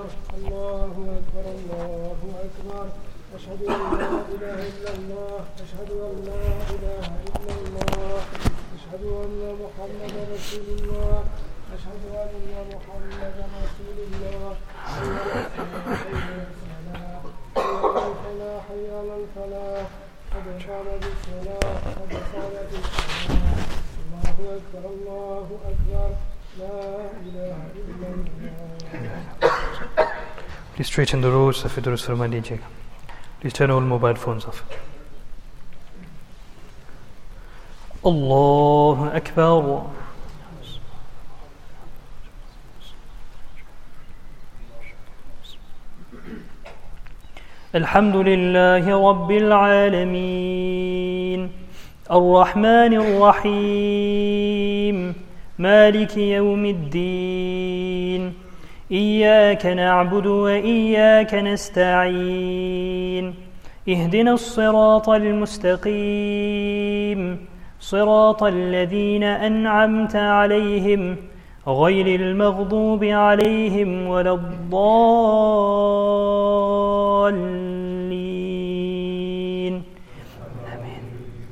أكبر الله أكبر الله أكبر أشهد أن لا إله إلا الله أشهد أن لا إله إلا الله أشهد أن محمدا رسول الله أشهد أن محمدا رسول الله حي على الفلاح قد قامت الصلاة قد قامت الصلاة الله أكبر الله أكبر لا إله إلا الله. Please straighten the rows. Safid durust farma dijiyega. Please turn all mobile phones off. Allahu Akbar. الحمد لله رب العالمين الرحمن الرحيم مالك يوم الدين إياك نعبد وإياك نستعين اهدنا الصراط المستقيم صراط الذين أنعمت عليهم غير المغضوب عليهم ولا الضالين آمين.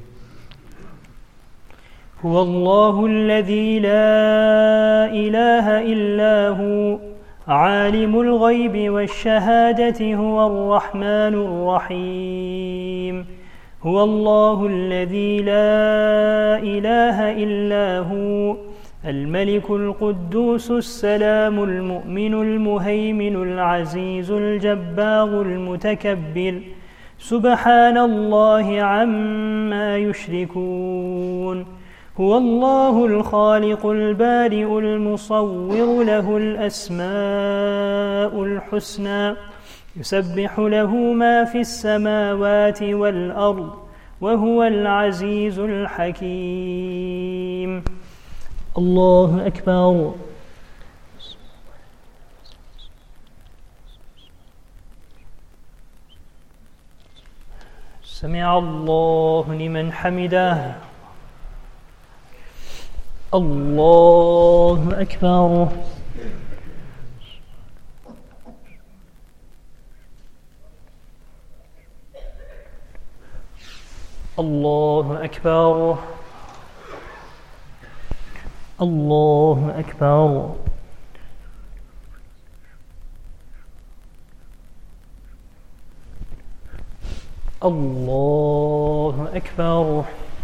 هو الله الذي لا إله إلا هو عالم الغيب والشهادة هو الرحمن الرحيم. هو الله الذي لا إله إلا هو الملك القدوس السلام المؤمن المهيمن العزيز الجبار المتكبر سبحان الله عما يشركون. هو الله الخالق البارئ المصور له الأسماء الحسنى يسبح له ما في السماوات والأرض وهو العزيز الحكيم. الله أكبر. سمع الله لمن حمده. الله أكبر. الله أكبر. الله أكبر. الله أكبر.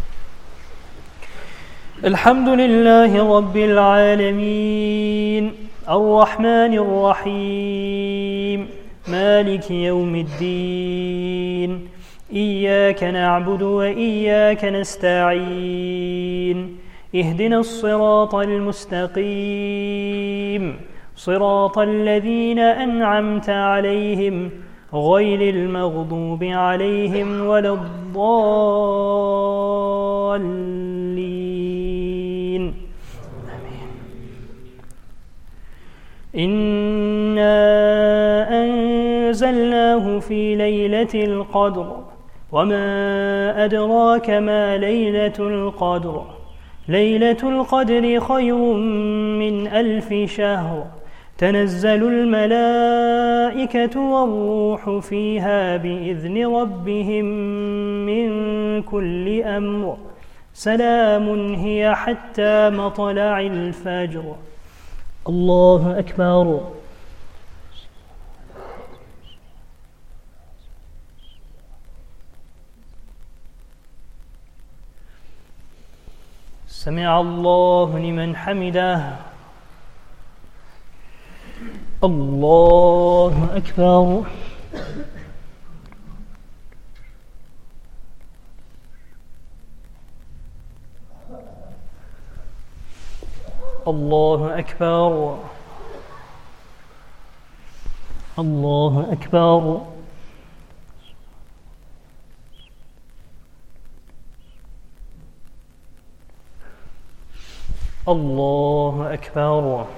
الحمد لله رب العالمين الرحمن الرحيم مالك يوم الدين إياك نعبد وإياك نستعين اهدنا الصراط المستقيم صراط الذين أنعمت عليهم غير المغضوب عليهم ولا الضالين آمين. إنا أنزلناه في ليلة القدر وما أدراك ما ليلة القدر ليلة القدر خير من 1000 شهر تنزل الملائكة والروح فيها بإذن ربهم من كل أمر سلام هي حتى مطلع الفجر. الله أكبر. سمع الله لمن حمده. الله أكبر. الله أكبر. الله أكبر. الله أكبر.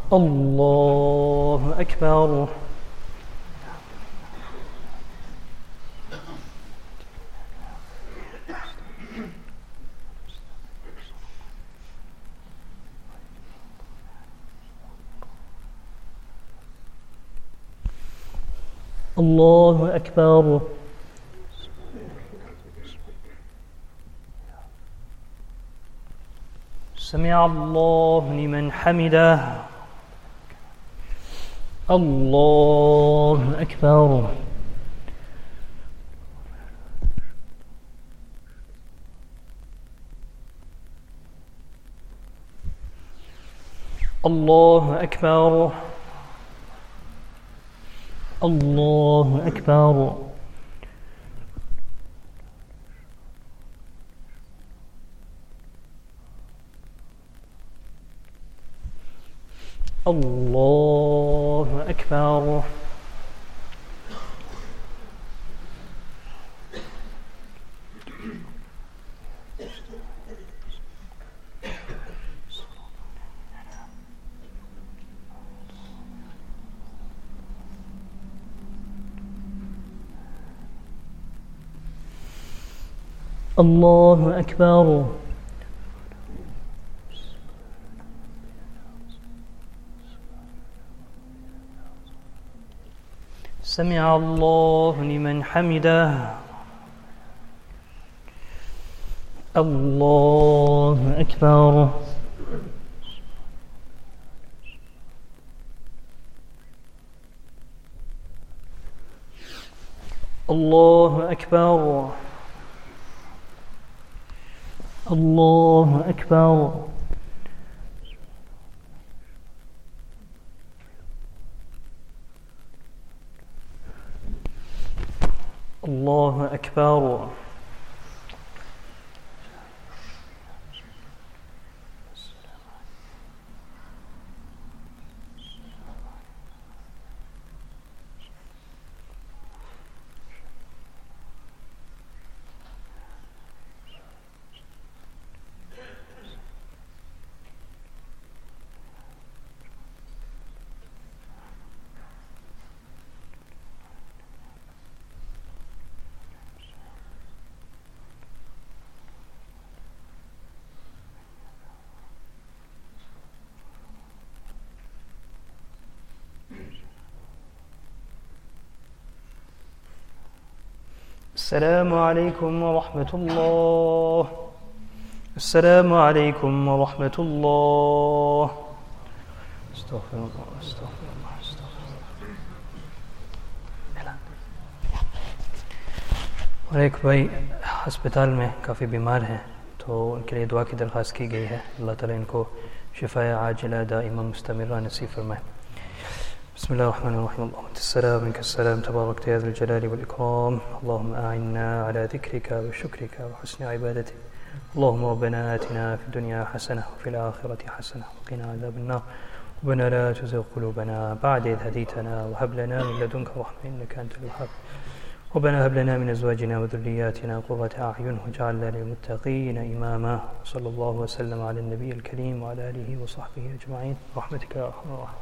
الله أكبر. الله أكبر. سمع الله لمن حمده. الله أكبر. الله أكبر. الله أكبر. الله أكبر. الله أكبر. سمع الله لمن حمده. الله أكبر. الله أكبر. الله أكبر. الله أكبر. السلام عليكم ورحمة الله. السلام عليكم ورحمة الله. استغفر الله استغفر الله استغفر الله. और एक भाई अस्पताल में काफ़ी बीमार हैं, तो उनके लिए दुआ की दरख्वास्त की गई है। अल्लाह ताला इनको शिफाए आजिला दाइमा मुस्तमिरा नसीब फरमाए। بسم الله الرحمن الرحيم. اللهم أنت السلام منك السلام تبارك يا ذا الجلال والإكرام. اللهم أعنا على ذكرك وشكرك وحسن عبادتك. اللهم ربنا آتنا في الدنيا حسنة وفي الآخرة حسنة وقنا عذاب النار. ربنا لا تزغ قلوبنا بعد إذ هديتنا وهب لنا من لدنك رحمة إنك أنت الوهاب. ربنا هب لنا من أزواجنا وذرياتنا قرة أعين واجعلنا للمتقين إماما. صلى الله وسلم على النبي الكريم وعلى آله وصحبه أجمعين برحمتك يا أرحم الراحمين.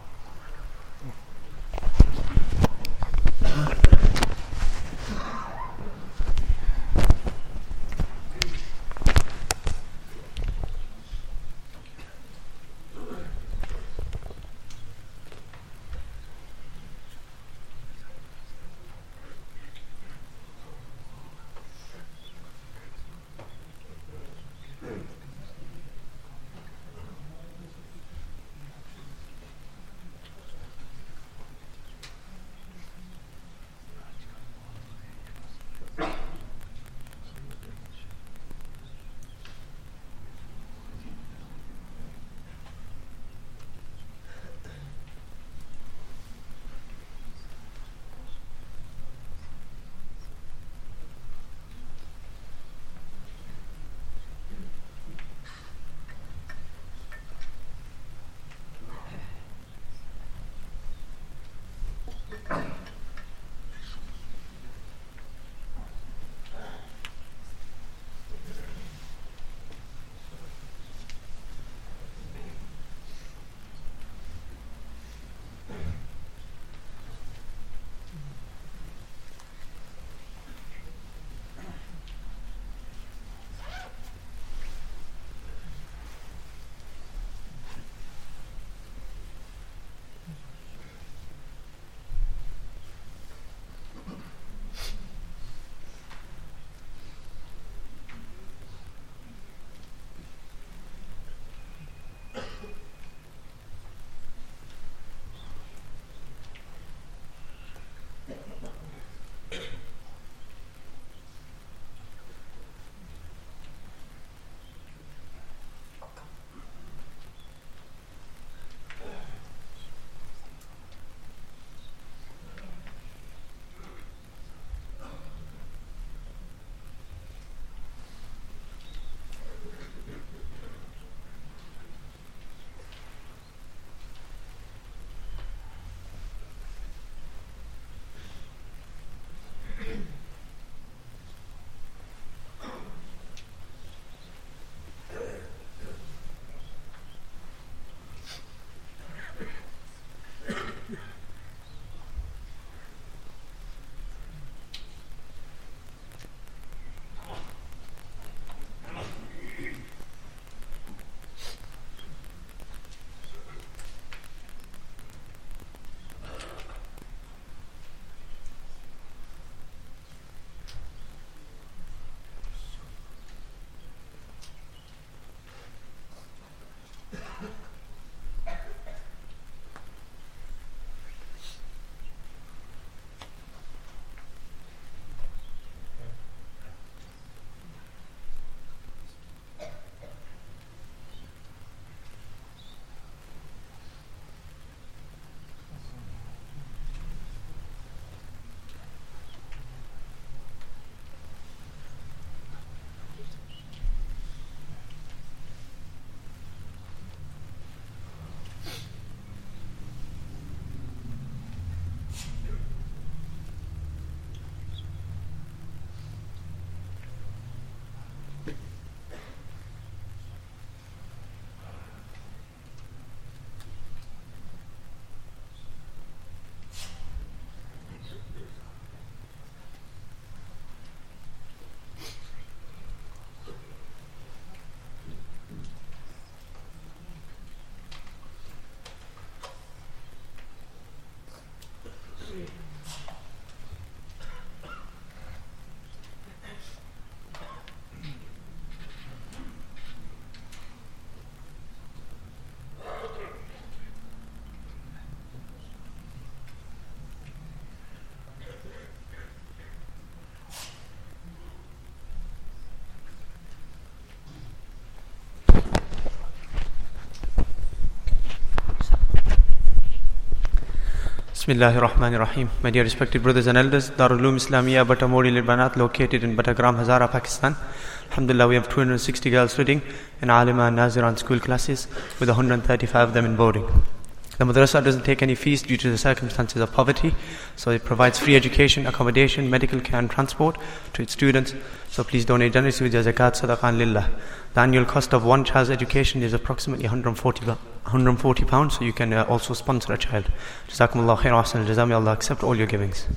Bismillahir Rahmanir Rahim. My dear respected brothers and elders, Darul Uloom Islamiyya Batamori Libanat, located in Batagram, Hazara, Pakistan. Alhamdulillah, we have 260 girls studying in Alima and Naziran school classes, with 135 of them in boarding. The madrasa doesn't take any fees due to the circumstances of poverty, so it provides free education, accommodation, medical care and transport to its students. So please donate generously with your zakat, sadaqah lillah. The annual cost of one child's education is approximately £140, so you can also sponsor a child. Jazakumullah khair wa ahsan al-jazaa. May Allah accept all your givings.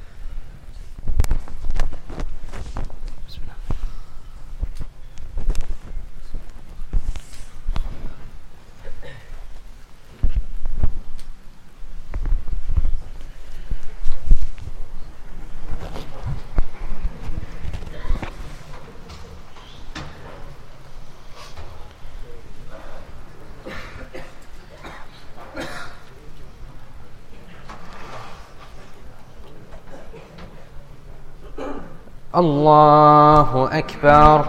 الله أكبر.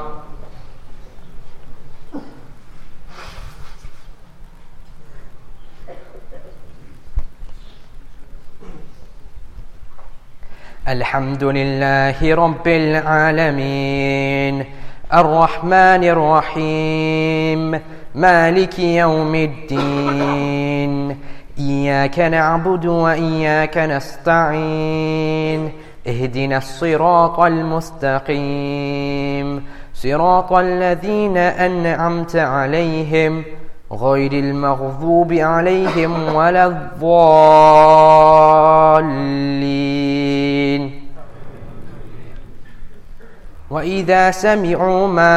الحمد لله رب العالمين الرحمن الرحيم مالك يوم الدين إياك نعبد وإياك نستعين اهدنا الصراط المستقيم صراط الذين أنعمت عليهم غير المغضوب عليهم ولا الضالين. وإذا سمعوا ما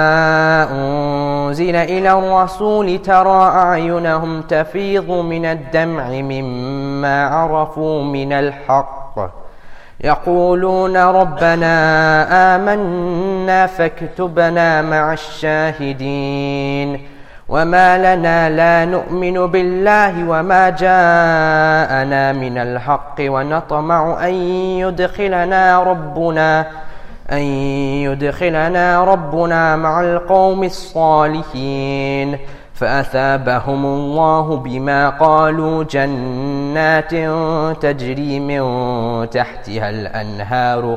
أنزل إلى الرسول ترى أعينهم تفيض من الدمع مما عرفوا من الحق يقولون ربنا آمنا فاكتبنا مع الشاهدين. وما لنا لا نؤمن بالله وما جاءنا من الحق ونطمع أن يدخلنا ربنا مع القوم الصالحين فأثابهم الله بما قالوا جنات تجري من تحتها الأنهار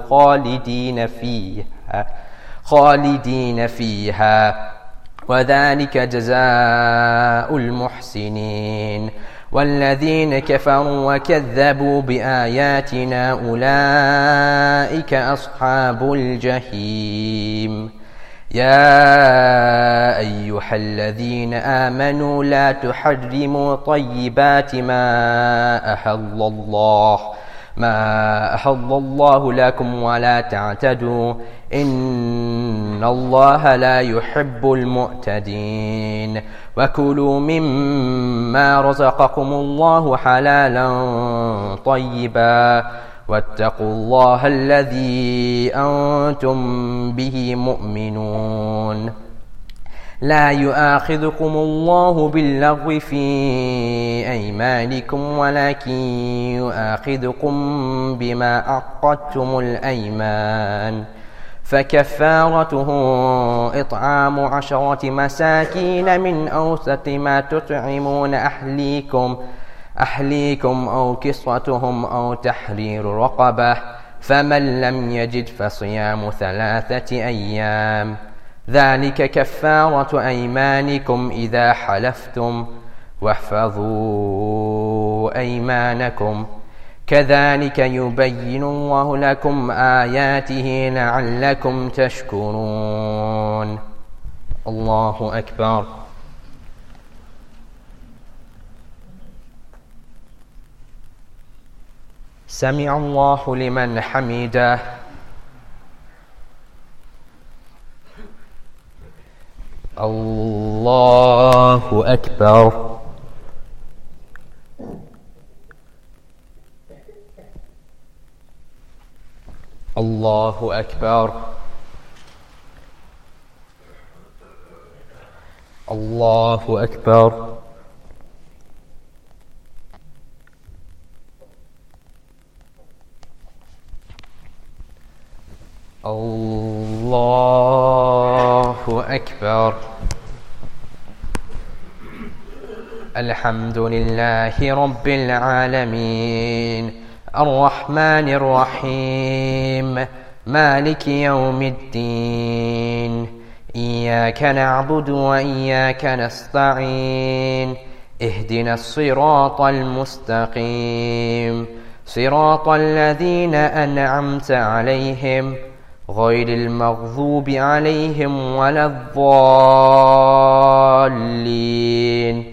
خالدين فيها وذلك جزاء المحسنين. والذين كفروا وكذبوا بآياتنا أولئك أصحاب الجحيم. يا أيها الذين آمنوا لا تحرموا طيبات ما أحل الله لكم ولا تعتدوا إن الله لا يحب المعتدين. وكلوا مما رزقكم الله حلالا طيبا واتقوا الله الذي أنتم به مؤمنون. لا يؤاخذكم الله باللغو في أيمانكم ولكن يؤاخذكم بما عقدتم الأيمان فكفارته إطعام 10 مساكين من أوسط ما تطعمون أهليكم أو كسوتهم أو تحرير رقبة فمن لم يجد فصيام 3 أيام ذلك كفارة أيمانكم إذا حلفتم واحفظوا أيمانكم كذلك يبين الله لكم آياته لعلكم تشكرون. الله أكبر. سمع الله لمن حمده. الله أكبر. الله أكبر. الله أكبر. الله أكبر. الحمد لله رب العالمين الرحمن الرحيم مالك يوم الدين إياك نعبد وإياك نستعين اهدنا الصراط المستقيم صراط الذين أنعمت عليهم غير المغضوب عليهم ولا الضالين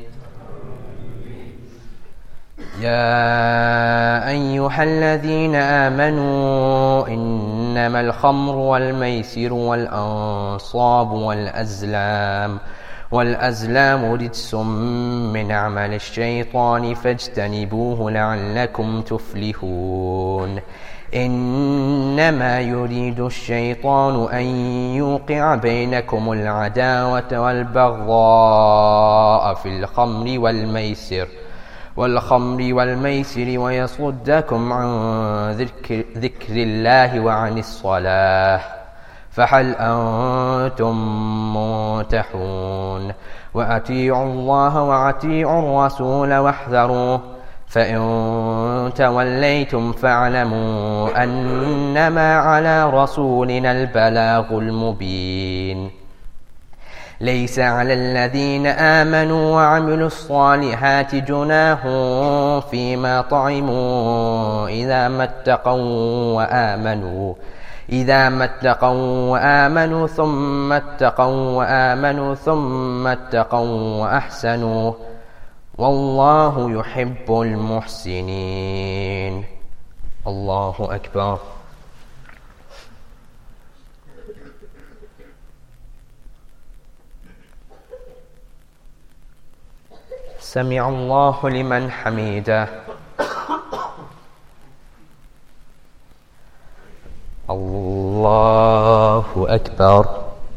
يا أيها الذين آمنوا إنما الخمر والميسر والأنصاب والأزلام رجس من عمل الشيطان فاجتنبوه لعلكم تفلحون إنما يريد الشيطان أن يوقع بينكم العداوة والبغضاء في الخمر والميسر ويصدكم عن ذكر الله وعن الصلاة فهل أنتم منتهون وأطيعوا الله وأطيعوا الرسول واحذروه فإن توليتم فاعلموا أنما على رسولنا البلاغ المبين ليس على الذين آمنوا وعملوا الصالحات جناح فيما طعموا إذا ما اتقوا وآمنوا ثم اتقوا وأحسنوا والله يحب المحسنين. الله أكبر. سمع الله لمن حمده. الله أكبر.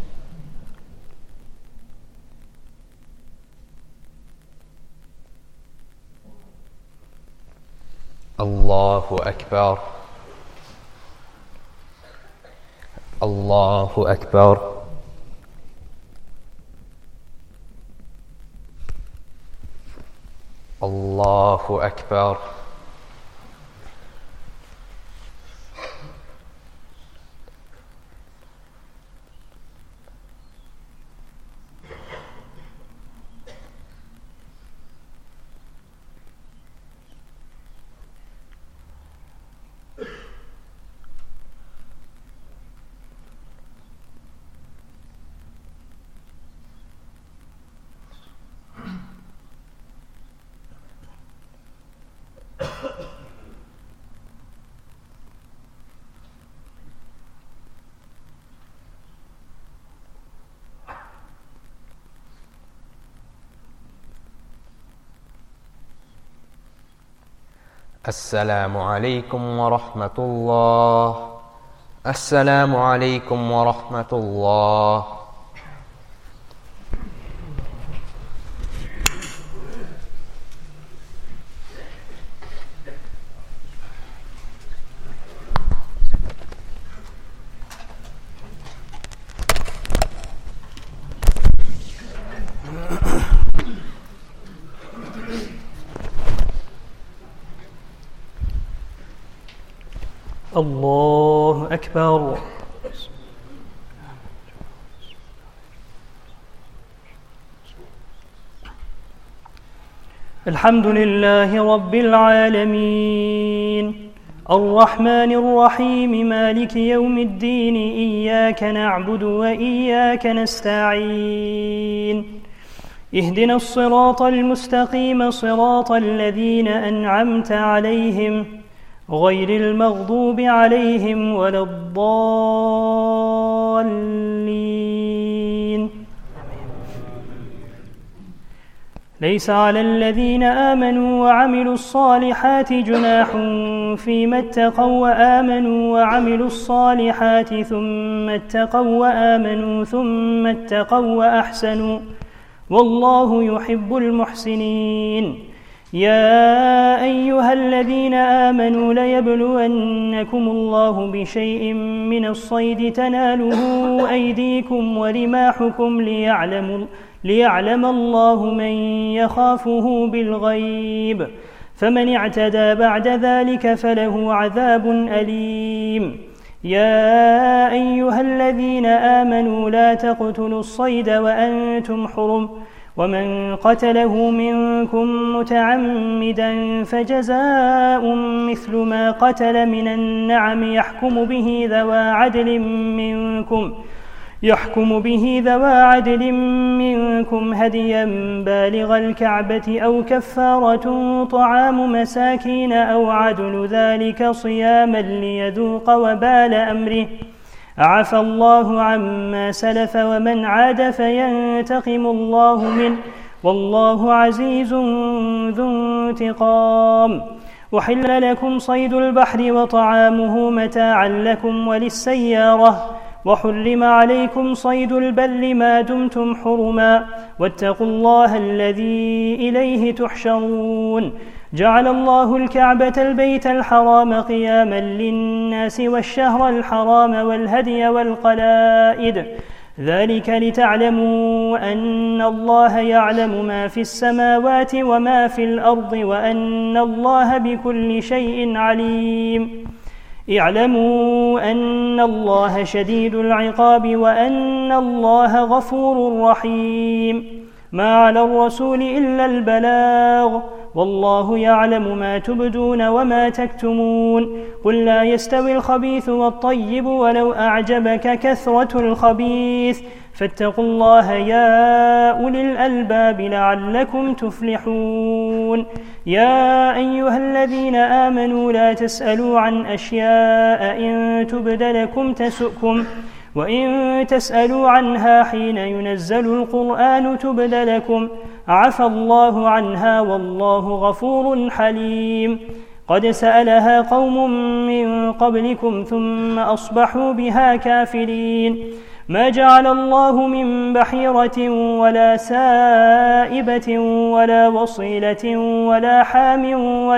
الله أكبر. الله أكبر. الله أكبر. السلام عليكم ورحمة الله. السلام عليكم ورحمة الله. الله أكبر. الحمد لله رب العالمين الرحمن الرحيم مالك يوم الدين إياك نعبد وإياك نستعين اهدنا الصراط المستقيم صراط الذين أنعمت عليهم غير المغضوب عليهم ولا الضالين. ليس على الذين آمنوا وعملوا الصالحات جناح فيما اتقوا وآمنوا وعملوا الصالحات ثم اتقوا وآمنوا ثم اتقوا وأحسنوا والله يحب المحسنين. يا أيها الذين آمنوا ليبلونكم الله بشيء من الصيد تناله أيديكم ورماحكم ليعلم الله من يخافه بالغيب فمن اعتدى بعد ذلك فله عذاب أليم. يا أيها الذين آمنوا لا تقتلوا الصيد وأنتم حرم ومن قتله منكم متعمدا فجزاء مثل ما قتل من النعم يحكم به ذوى عدل منكم هديا بالغ الكعبة أو كفارة طعام مساكين أو عدل ذلك صياما ليذوق وبال أمره عفى الله عما سلف ومن عاد فينتقم الله منه والله عزيز ذو انتقام. وحل لكم صيد البحر وطعامه متاعا لكم وللسيارة وحرم عليكم صيد البر ما دمتم حرما واتقوا الله الذي إليه تحشرون. جعل الله الكعبة البيت الحرام قياما للناس والشهر الحرام والهدي والقلائد ذلك لتعلموا أن الله يعلم ما في السماوات وما في الأرض وأن الله بكل شيء عليم. اعلموا أن الله شديد العقاب وأن الله غفور رحيم. ما على الرسول إلا البلاغ والله يعلم ما تبدون وما تكتمون. قل لا يستوي الخبيث والطيب ولو أعجبك كثرة الخبيث فاتقوا الله يا أولي الألباب لعلكم تفلحون. يا أيها الذين آمنوا لا تسألوا عن أشياء إن تبد لكم تسؤكم وإن تسألوا عنها حين ينزل القرآن تبد لكم عفى الله عنها والله غفور حليم. قد سألها قوم من قبلكم ثم أصبحوا بها كافرين. ما جعل الله من بحيرة ولا سائبة ولا وصيلة ولا حام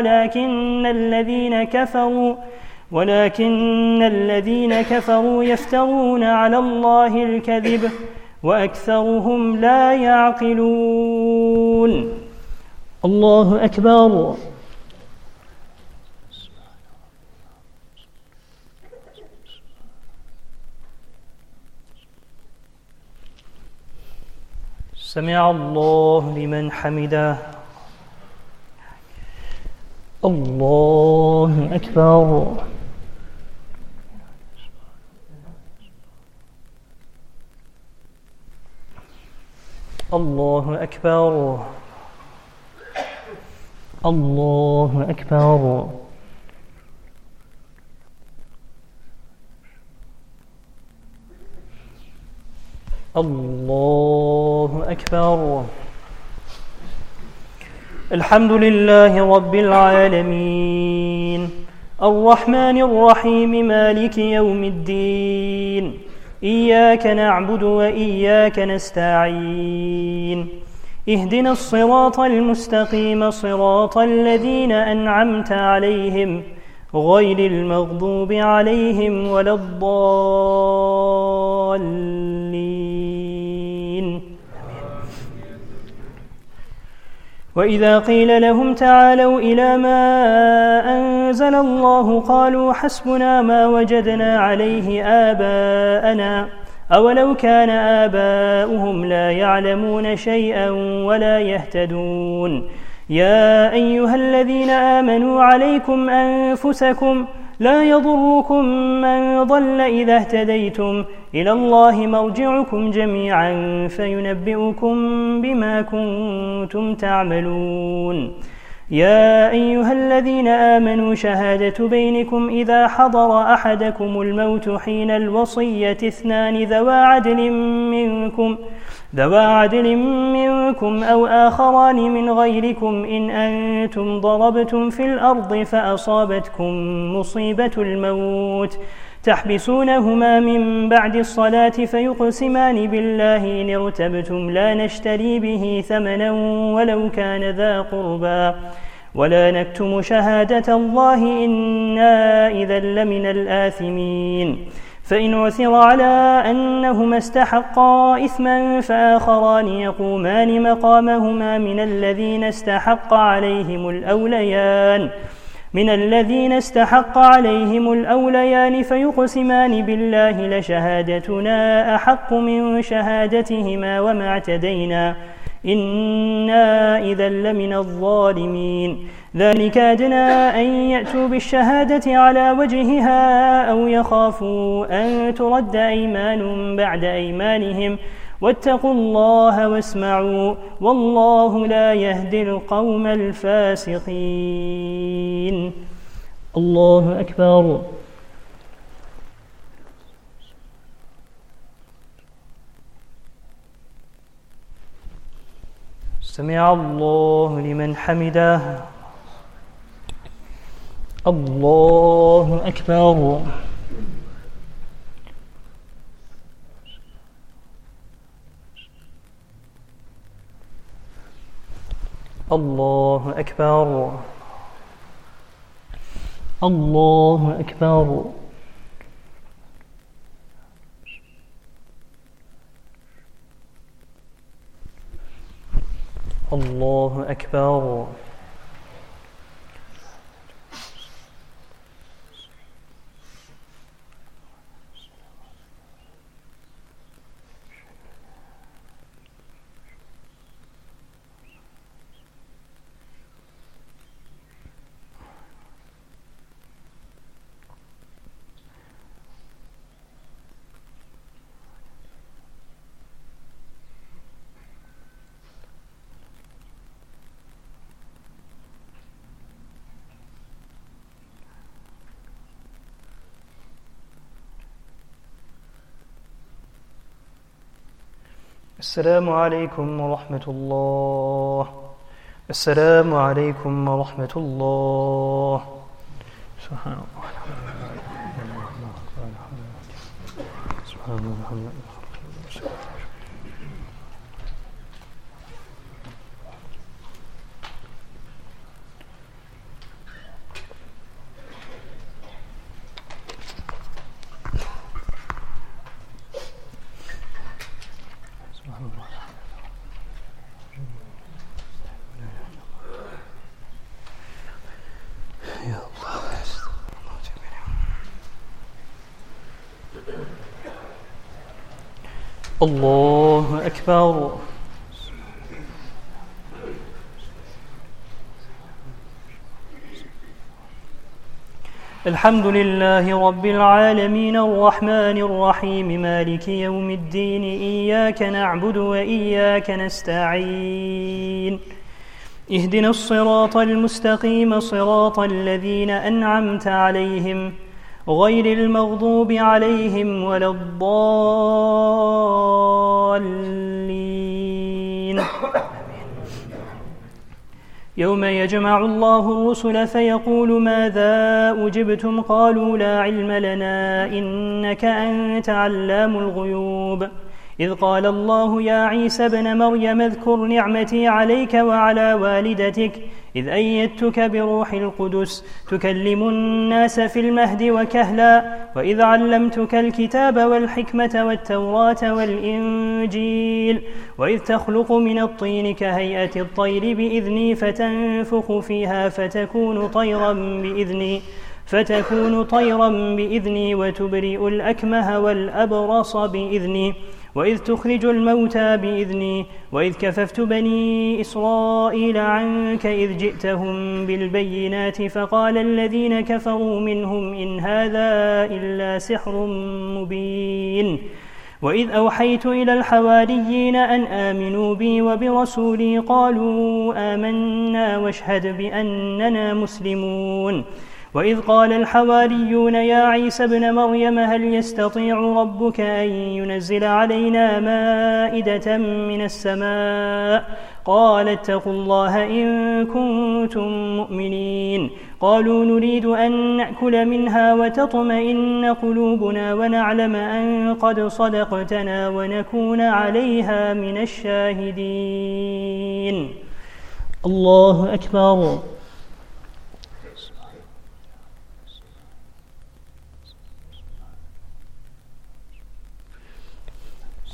ولكن الذين كفروا يفترون على الله الكذب وأكثرهم لا يعقلون. الله أكبر. سمع الله لمن حمده. الله أكبر. الله أكبر. الله أكبر. الله أكبر. الحمد لله رب العالمين الرحمن الرحيم مالك يوم الدين إياك نعبد وإياك نستعين اهدنا الصراط المستقيم صراط الذين أنعمت عليهم غير المغضوب عليهم ولا الضالين. وإذا قيل لهم تعالوا إلى ما أنزل الله قالوا حسبنا ما وجدنا عليه آباءنا أولو كان آباؤهم لا يعلمون شيئا ولا يهتدون. يا أيها الذين آمنوا عليكم أنفسكم لا يضركم من ضل إذا اهتديتم إلى الله مرجعكم جميعا فينبئكم بما كنتم تعملون. يا أيها الذين آمنوا شهادة بينكم إذا حضر أحدكم الموت حين الوصية اثنان ذوى عدل منكم أو آخران من غيركم إن أنتم ضربتم في الأرض فأصابتكم مصيبة الموت تحبسونهما من بعد الصلاة فيقسمان بالله إن ارتبتم لا نشتري به ثمنا ولو كان ذا قربى ولا نكتم شهادة الله إنا إذا لمن الآثمين. فإن عثر على أنهما استحقا إثما فآخران يقومان مقامهما من الذين استحق عليهم الأوليان فيقسمان بالله لشهادتنا أحق من شهادتهما وما اعتدينا إنا إذا لمن الظالمين. ذلك أدنى أن يأتوا بالشهادة على وجهها أو يخافوا أن ترد أيمان بعد أيمانهم واتقوا الله واسمعوا والله لا يهدي القوم الفاسقين. الله أكبر. سمع الله لمن حمده. الله أكبر. الله أكبر. الله أكبر. الله أكبر. السلام عليكم ورحمة الله. السلام عليكم ورحمة الله. سبحان الله. سبحان الله. الله أكبر. الحمد لله رب العالمين الرحمن الرحيم مالك يوم الدين إياك نعبد وإياك نستعين اهدنا الصراط المستقيم صراط الذين أنعمت عليهم غير المغضوب عليهم ولا الضالين. يوم يجمع الله الرسل فيقول ماذا أجبتم قالوا لا علم لنا إنك أنت علام الغيوب. إذ قال الله يا عيسى ابن مريم اذكر نعمتي عليك وعلى والدتك إذ أيدتك بروح القدس تكلم الناس في المهد وكهلا وإذ علمتك الكتاب والحكمة والتوراة والإنجيل وإذ تخلق من الطين كهيئة الطير بإذني فتنفخ فيها فتكون طيرا بإذني وتبرئ الأكمه والأبرص بإذني وإذ تخرج الموتى بإذني وإذ كففت بني إسرائيل عنك إذ جئتهم بالبينات فقال الذين كفروا منهم إن هذا إلا سحر مبين. وإذ أوحيت إلى الحواريين أن آمنوا بي وبرسولي قالوا آمنا واشهد بأننا مسلمون. وإذ قال الحواريون يا عيسى ابن مريم هل يستطيع ربك أن ينزل علينا مائدة من السماء قال اتقوا الله إن كنتم مؤمنين. قالوا نريد أن نأكل منها وتطمئن قلوبنا ونعلم أن قد صدقتنا ونكون عليها من الشاهدين. الله أكبر.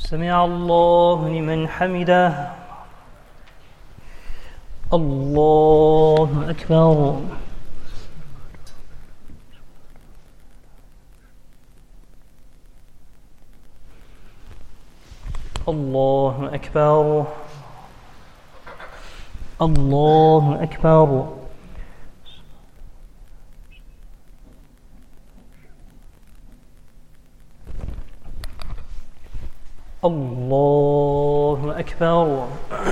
سمع الله لمن حمده. الله أكبر. الله أكبر. الله أكبر. الله أكبر.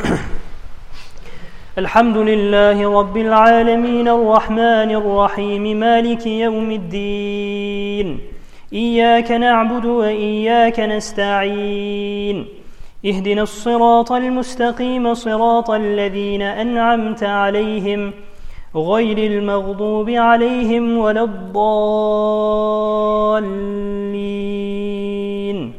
الحمد لله رب العالمين الرحمن الرحيم مالك يوم الدين. إياك نعبد وإياك نستعين. اهدنا الصراط المستقيم صراط الذين أنعمت عليهم غير المغضوب عليهم ولا الضالين.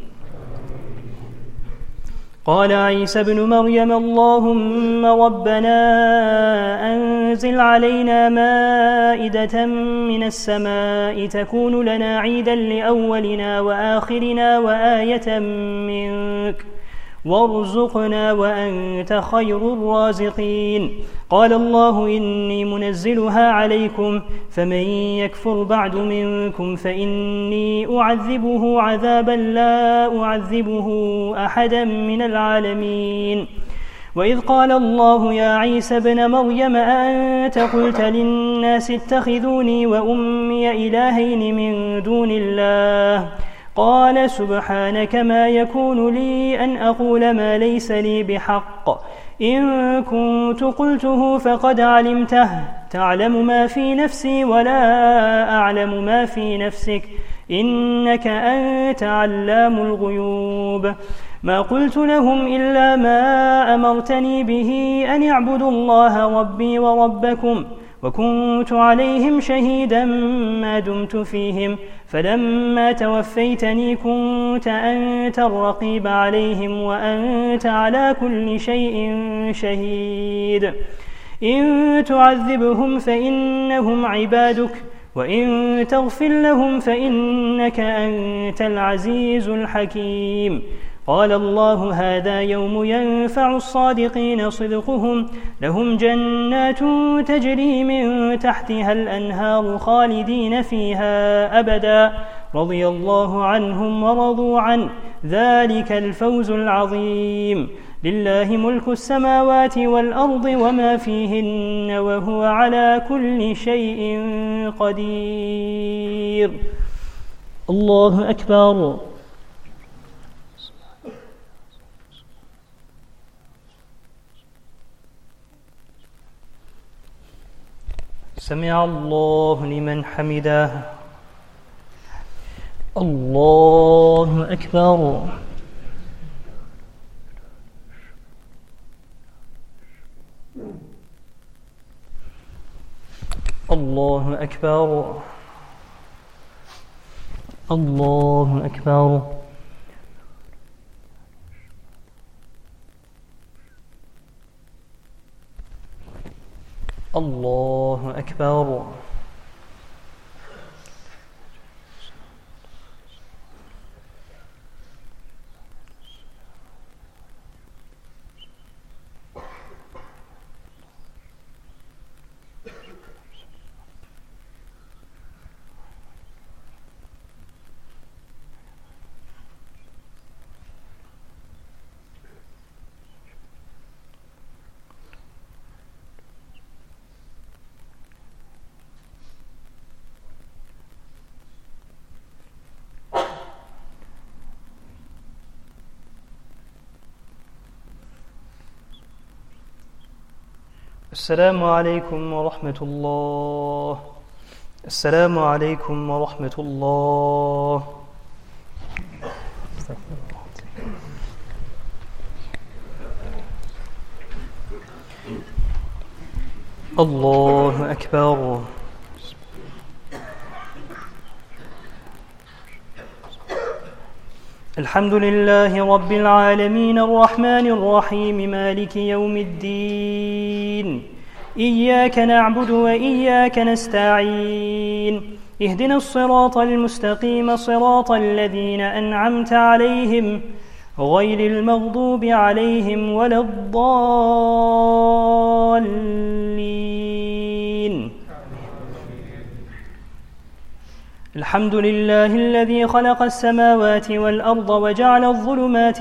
قال عيسى ابن مريم اللهم ربنا أنزل علينا مائدة من السماء تكون لنا عيدا لأولنا وآخرنا وآية منك وارزقنا وأنت خير الرازقين. قال الله إني منزلها عليكم فمن يكفر بعد منكم فإني أعذبه عذابا لا أعذبه أحدا من العالمين. وإذ قال الله يا عيسى ابن مريم أأنت قلت للناس اتخذوني وأمي إلهين من دون الله قال سبحانك ما يكون لي أن أقول ما ليس لي بحق إن كنت قلته فقد علمته تعلم ما في نفسي ولا أعلم ما في نفسك إنك أنت علام الغيوب. ما قلت لهم إلا ما أمرتني به أن اعبدوا الله ربي وربكم وكنت عليهم شهيدا ما دمت فيهم فلما توفيتني كنت أنت الرقيب عليهم وأنت على كل شيء شهيد. إن تعذبهم فإنهم عبادك وإن تغفر لهم فإنك أنت العزيز الحكيم. قال الله هذا يوم ينفع الصادقين صدقهم لهم جنات تجري من تحتها الأنهار خالدين فيها أبدا رضي الله عنهم ورضوا عنه ذلك الفوز العظيم. لله ملك السماوات والأرض وما فيهن وهو على كل شيء قدير. الله أكبر. سمع الله لمن حمده. الله أكبر. الله أكبر. الله أكبر. الله أكبر. السلام عليكم ورحمة الله. السلام عليكم ورحمة الله. الله أكبر. الحمد لله رب العالمين الرحمن الرحيم مالك يوم الدين. إياك نعبد وإياك نستعين. اهدنا الصراط المستقيم صراط الذين أنعمت عليهم غير المغضوب عليهم ولا الضالين. الحمد لله الذي خلق السماوات والأرض وجعل الظلمات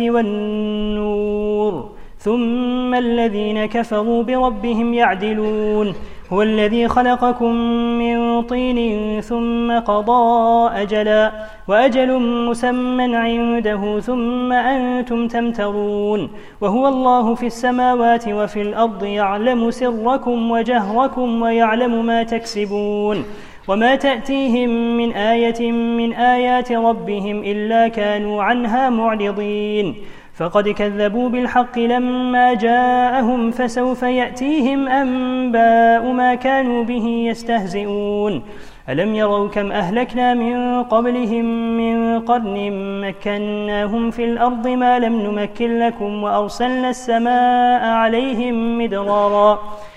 والنور ثم الذين كفروا بربهم يعدلون. هو الذي خلقكم من طين ثم قضى أجلا وأجل مسمى عنده ثم أنتم تمترون. وهو الله في السماوات وفي الأرض يعلم سركم وجهركم ويعلم ما تكسبون. وما تأتيهم من آية من آيات ربهم إلا كانوا عنها معرضين. فقد كذبوا بالحق لما جاءهم فسوف يأتيهم أنباء ما كانوا به يستهزئون. ألم يروا كم أهلكنا من قبلهم من قرن مكناهم في الأرض ما لم نمكن لكم وأرسلنا السماء عليهم مدرارا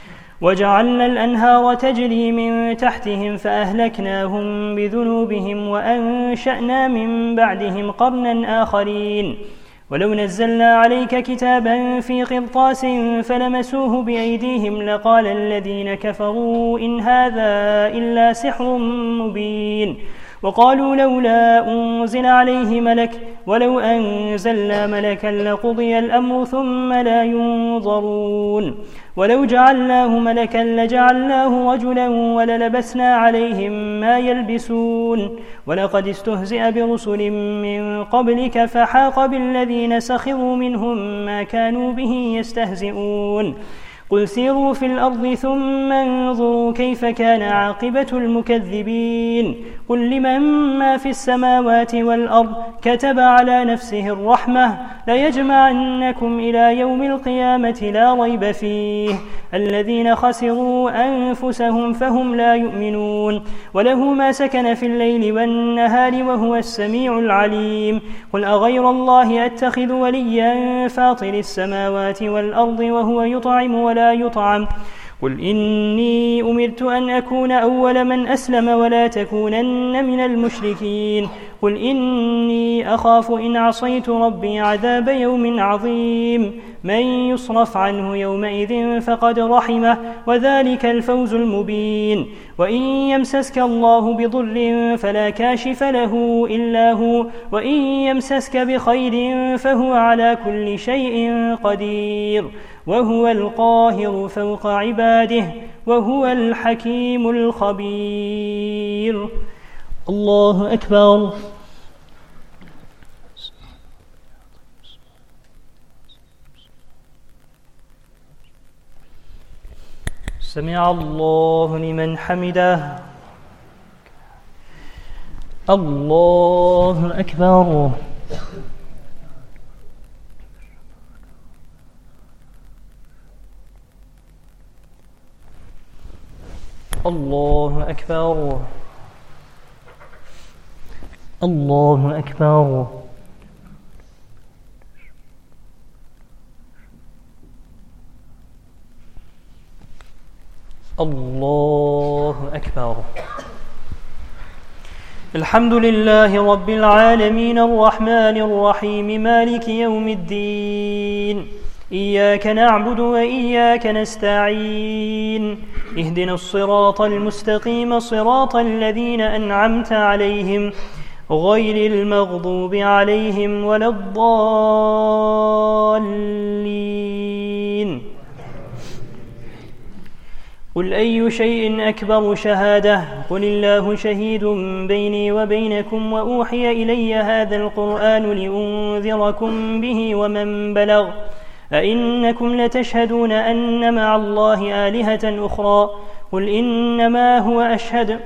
وجعلنا الأنهار تجري من تحتهم فأهلكناهم بذنوبهم وأنشأنا من بعدهم قرنا آخرين. ولو نزلنا عليك كتابا في قرطاس فلمسوه بأيديهم لقال الذين كفروا إن هذا إلا سحر مبين. وقالوا لولا أنزل عليه ملك ولو أنزلنا ملكا لقضي الأمر ثم لا ينظرون. ولو جعلناه ملكا لجعلناه رجلا وللبسنا عليهم ما يلبسون. ولقد استهزئ برسل من قبلك فحاق بالذين سخروا منهم ما كانوا به يستهزئون. قل سيروا في الأرض ثم انظروا كيف كان عاقبة المكذبين. قل لمن ما في السماوات والأرض كتب على نفسه الرحمة ليجمعنكم إلى يوم القيامة لا ريب فيه. الذين خسروا أنفسهم فهم لا يؤمنون. وله ما سكن في الليل والنهار وهو السميع العليم. قل أغير الله أتخذ وليا فاطر السماوات والأرض وهو يطعم ولا يطعم. قل إني أمرت أن أكون أول من أسلم ولا تكونن من المشركين. قل إني أخاف إن عصيت ربي عذاب يوم عظيم. من يصرف عنه يومئذ فقد رحمه وذلك الفوز المبين. وإن يمسسك الله بضر فلا كاشف له إلا هو وإن يمسسك بخير فهو على كل شيء قدير وهو القاهر فوق عباده وهو الحكيم الخبير. الله أكبر. سمع الله لمن حمده. الله أكبر. الله أكبر. الله أكبر. الله أكبر. الحمد لله رب العالمين الرحمن الرحيم مالك يوم الدين. إياك نعبد وإياك نستعين. اهدنا الصراط المستقيم صراط الذين أنعمت عليهم غير المغضوب عليهم ولا الضالين. قل أي شيء أكبر شهادة قل الله شهيد بيني وبينكم وأوحي إلي هذا القرآن لأنذركم به ومن بلغ أئنكم لتشهدون أن مع الله آلهة أخرى قل إنما هو أشهد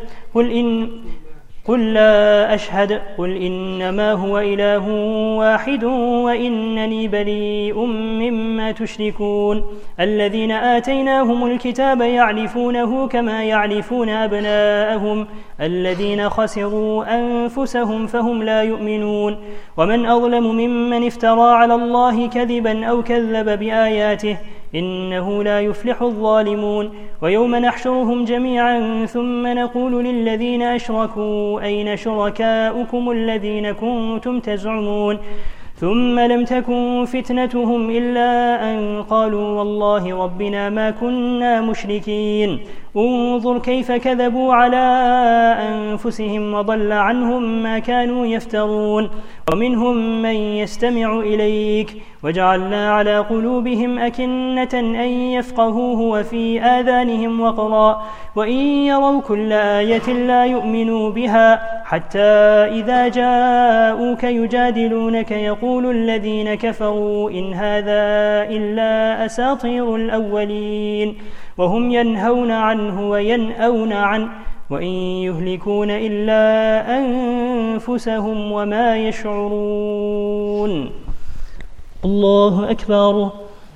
قل لا أشهد قل إنما هو إله واحد وإنني بريء مما تشركون. الذين آتيناهم الكتاب يعرفونه كما يعرفون أبناءهم الذين خسروا أنفسهم فهم لا يؤمنون. ومن أظلم ممن افترى على الله كذبا أو كذب بآياته إنه لا يفلح الظالمون. ويوم نحشرهم جميعا ثم نقول للذين أشركوا أين شركاؤكم الذين كنتم تزعمون ثم لم تكن فتنتهم إلا أن قالوا والله ربنا ما كنا مشركين انظر كيف كذبوا على أنفسهم وضل عنهم ما كانوا يفترون ومنهم من يستمع إليك وجعلنا على قلوبهم أكنة أن يفقهوه وفي آذانهم وقرا وإن يروا كل آية لا يؤمنوا بها حتى إذا جاءوك يجادلونك يقول الذين كفروا إن هذا إلا أساطير الأولين وهم ينهون عنه وينأون عنه وإن يهلكون إلا أنفسهم وما يشعرون. الله أكبر.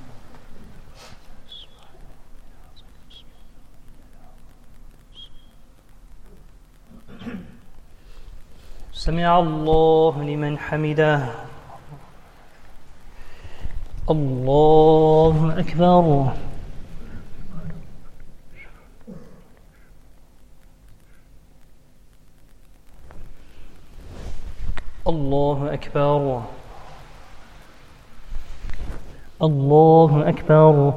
سمع الله لمن حمده. الله أكبر. الله أكبر. الله أكبر.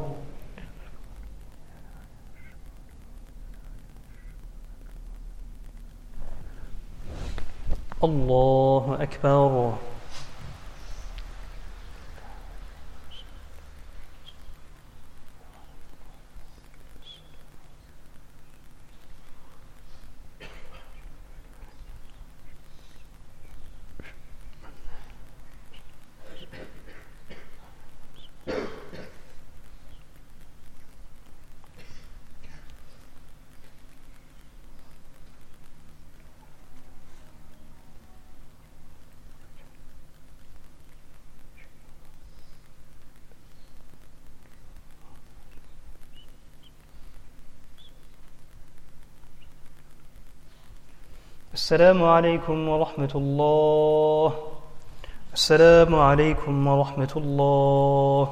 الله أكبر. السلام عليكم ورحمة الله. السلام عليكم ورحمة الله.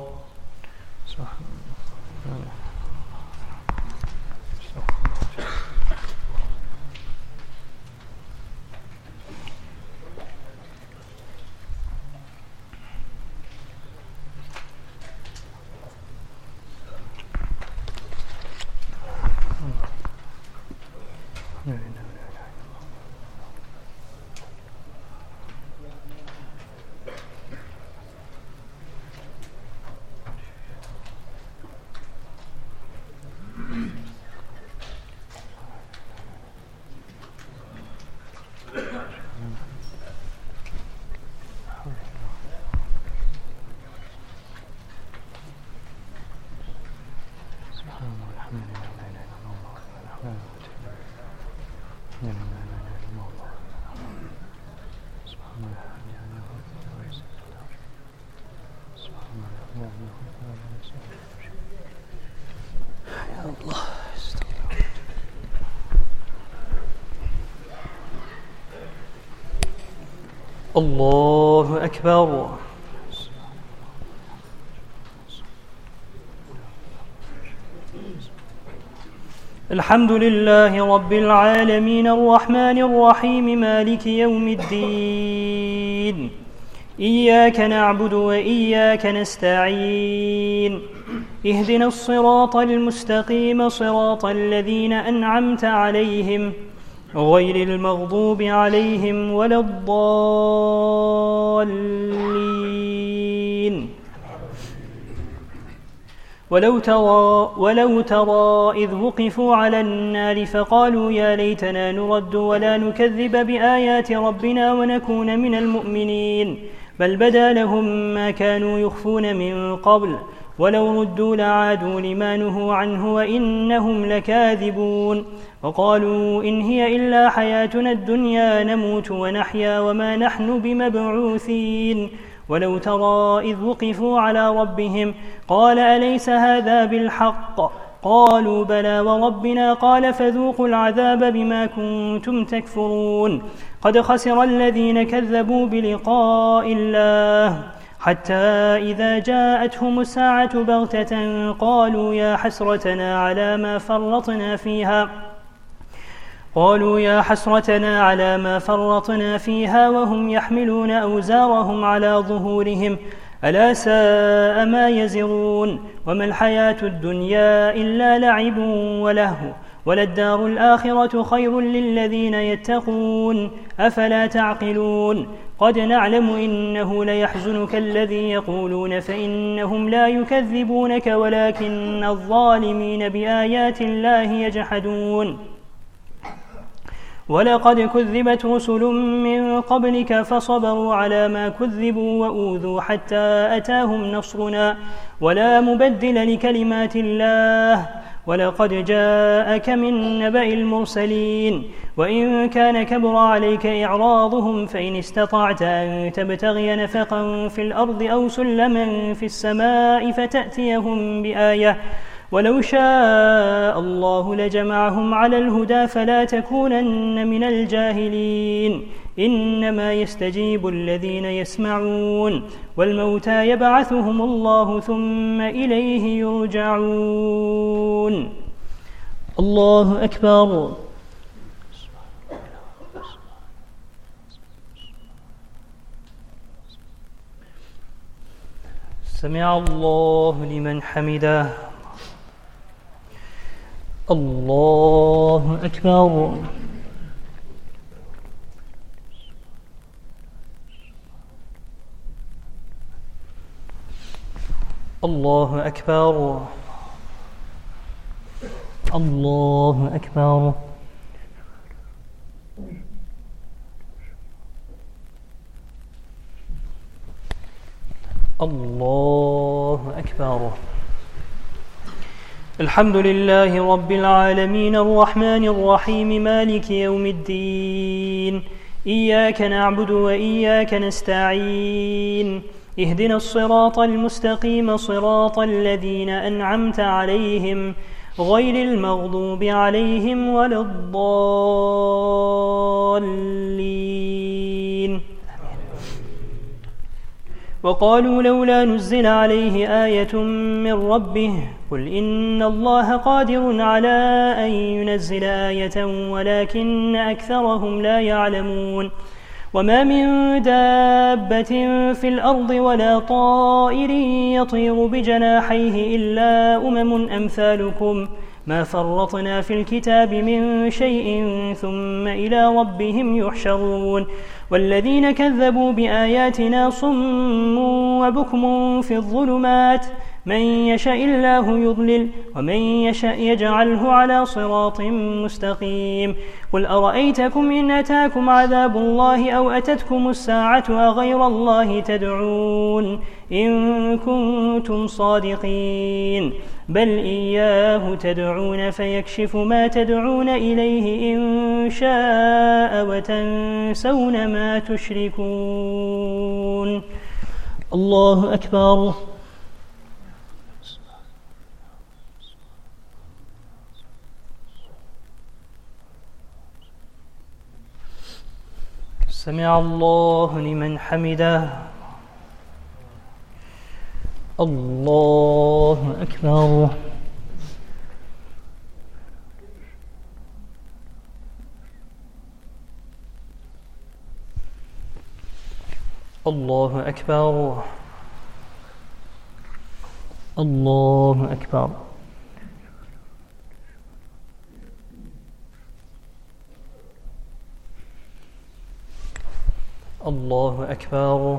الله أكبر. الحمد لله رب العالمين الرحمن الرحيم مالك يوم الدين إياك نعبد وإياك نستعين اهدنا الصراط المستقيم صراط الذين أنعمت عليهم غير المغضوب عليهم ولا الضالين. ولو ترى إذ وقفوا على النار فقالوا يا ليتنا نرد ولا نكذب بآيات ربنا ونكون من المؤمنين بل بدا لهم ما كانوا يخفون من قبل ولو ردوا لعادوا لما نهوا عنه وإنهم لكاذبون. وقالوا إن هي إلا حياتنا الدنيا نموت ونحيا وما نحن بمبعوثين. ولو ترى إذ وقفوا على ربهم قال أليس هذا بالحق قالوا بلى وربنا قال فذوقوا العذاب بما كنتم تكفرون. قد خسر الذين كذبوا بلقاء الله حتى إذا جاءتهم الساعة بغتة قالوا يا حسرتنا على ما فرطنا فيها قالوا يا حسرتنا على ما فرطنا فيها وهم يحملون أوزارهم على ظهورهم ألا ساء ما يزرون وما الحياة الدنيا إلا لعب ولهو وللدار الآخرة خير للذين يتقون أفلا تعقلون قد نعلم إنه ليحزنك الذي يقولون فإنهم لا يكذبونك ولكن الظالمين بآيات الله يجحدون ولقد كذبت رسل من قبلك فصبروا على ما كذبوا وأوذوا حتى أتاهم نصرنا ولا مبدل لكلمات الله ولقد جاءك من نبأ المرسلين وإن كان كبر عليك إعراضهم فإن استطعت أن تبتغي نفقا في الأرض أو سلما في السماء فتأتيهم بآية ولو شاء الله لجمعهم على الهدى فلا تكونن من الجاهلين إنما يستجيب الذين يسمعون والموتى يبعثهم الله ثم إليه يرجعون. الله أكبر. سمع الله لمن حمده. الله أكبر. الله أكبر. الله أكبر. الله أكبر. الحمد لله رب العالمين الرحمن الرحيم مالك يوم الدين إياك نعبد وإياك نستعين اهدنا الصراط المستقيم صراط الذين أنعمت عليهم غير المغضوب عليهم ولا الضالين. وقالوا لولا نزل عليه آية من ربه قل إن الله قادر على أن ينزل آية ولكن أكثرهم لا يعلمون. وما من دابة في الأرض ولا طائر يطير بجناحيه إلا أمم أمثالكم ما فرطنا في الكتاب من شيء ثم إلى ربهم يحشرون. والذين كذبوا بآياتنا صم وبكم في الظلمات من يشاء الله يضلل ومن يشاء يجعله على صراط مستقيم. قل أرأيتكم إن أتاكم عذاب الله أو أتتكم الساعة أغير الله تدعون إن كنتم صادقين بل إياه تدعون فيكشف ما تدعون إليه إن شاء وتنسون ما تشركون. الله أكبر. سمع الله لمن حمده. الله أكبر. الله أكبر. الله أكبر. الله أكبر.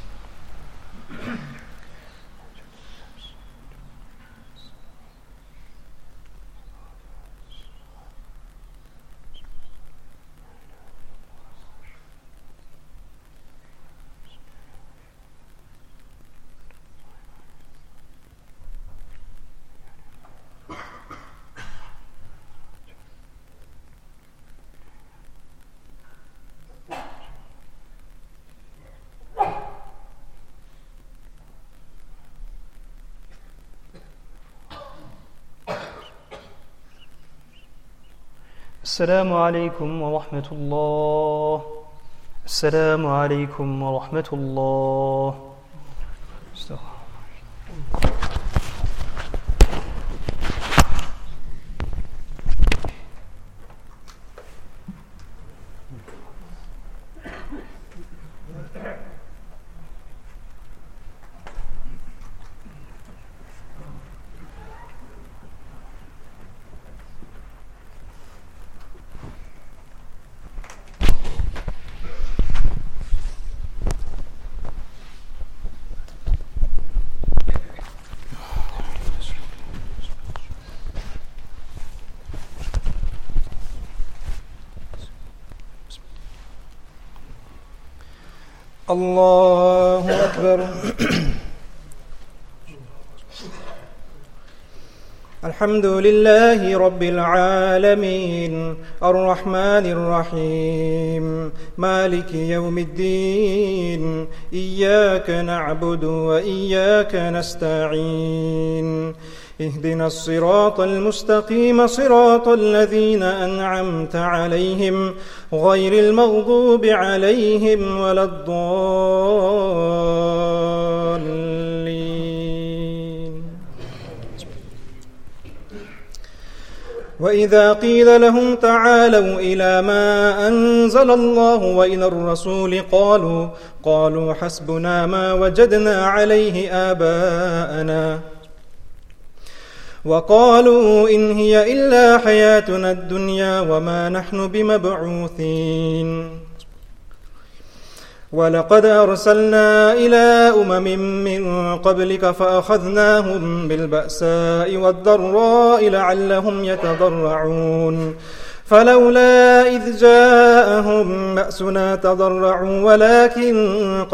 السلام عليكم ورحمة الله. السلام عليكم ورحمة الله. الله أكبر. الحمد لله رب العالمين الرحمن الرحيم مالك يوم الدين إياك نعبد وإياك نستعين اهدنا الصراط المستقيم صراط الذين أنعمت عليهم غير المغضوب عليهم ولا الضالين. وإذا قيل لهم تعالوا إلى ما أنزل الله وإلى الرسول قالوا حسبنا ما وجدنا عليه آباءنا وقالوا إن هي إلا حياتنا الدنيا وما نحن بمبعوثين. ولقد أرسلنا إلى من قبلك فأخذناهم بالبأساء والضراء لعلهم يتضرعون فلولا إذ جاءهم بأسنا تضرعوا ولكن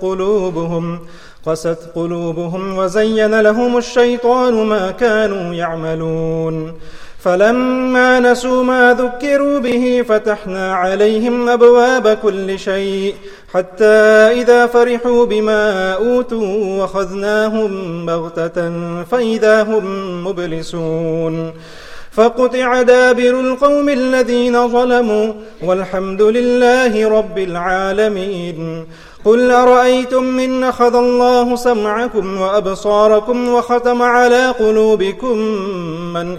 قست قلوبهم وزين لهم الشيطان ما كانوا يعملون فلما نسوا ما ذكروا به فتحنا عليهم أبواب كل شيء حتى إذا فرحوا بما أوتوا وأخذناهم بغتة فإذا هم مبلسون فقطع دابر القوم الذين ظلموا والحمد لله رب العالمين. قل أرأيتم إن أخذ الله سمعكم وأبصاركم وختم على قلوبكم من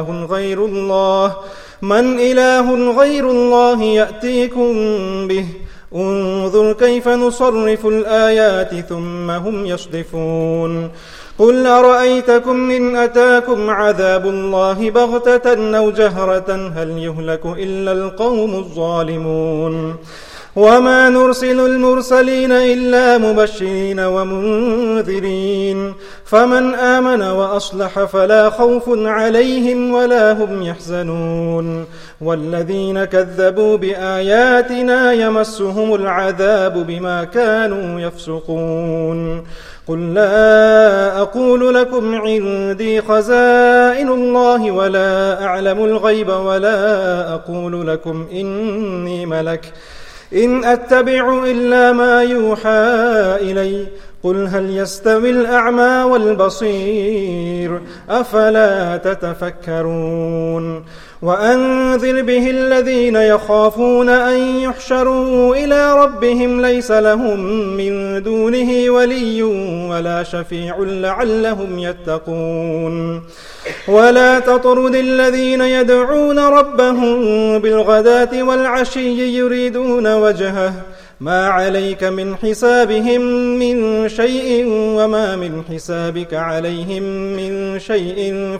إله غير الله يأتيكم به انظر كيف نصرف الآيات ثم هم يصدفون. قل أرأيتكم إن أتاكم عذاب الله بغتة أو جهرة هل يهلك إلا القوم الظالمون. وما نرسل المرسلين إلا مبشرين ومنذرين فمن آمن وأصلح فلا خوف عليهم ولا هم يحزنون. والذين كذبوا بآياتنا يمسهم العذاب بما كانوا يفسقون. قل لا أقول لكم عندي خزائن الله ولا أعلم الغيب ولا أقول لكم إني ملك إن أتبع إلا ما يوحى إلي قل هل يستوي الأعمى والبصير أفلا تتفكرون. وأنذر به الذين يخافون أن يحشروا إلى ربهم ليس لهم من دونه ولي ولا شفيع لعلهم يتقون. ولا تطرد الذين يدعون ربهم بالغداة والعشي يريدون وجهه ما عليك من حسابهم من شيء وما من حسابك عليهم من شيء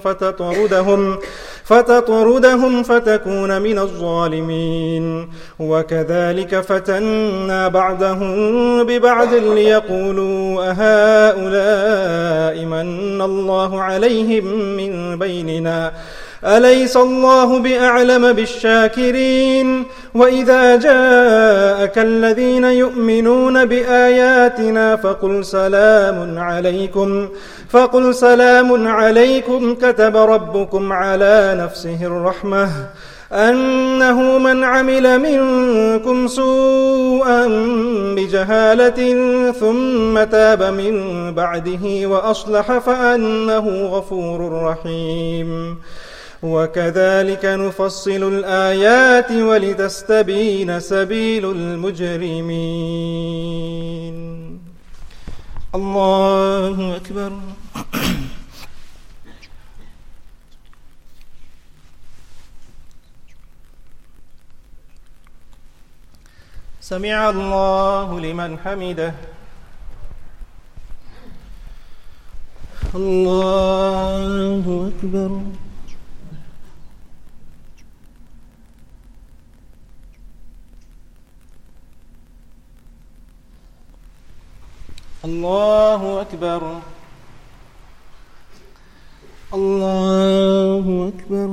فتطردهم فتكون من الظالمين. وكذلك فتنا بعضهم ببعض ليقولوا أهؤلاء من الله عليهم من بيننا أليس الله بأعلم بالشاكرين. وإذا جاءك الذين يؤمنون بآياتنا فقل سلام عليكم كتب ربكم على نفسه الرحمة أنه من عمل منكم سوءا بجهالة ثم تاب من بعده وأصلح فأنه غفور رحيم. وكذلك نفصل الآيات ولتستبين سبيل المجرمين. الله أكبر. سمع الله لمن حمده. الله أكبر. الله أكبر. الله أكبر.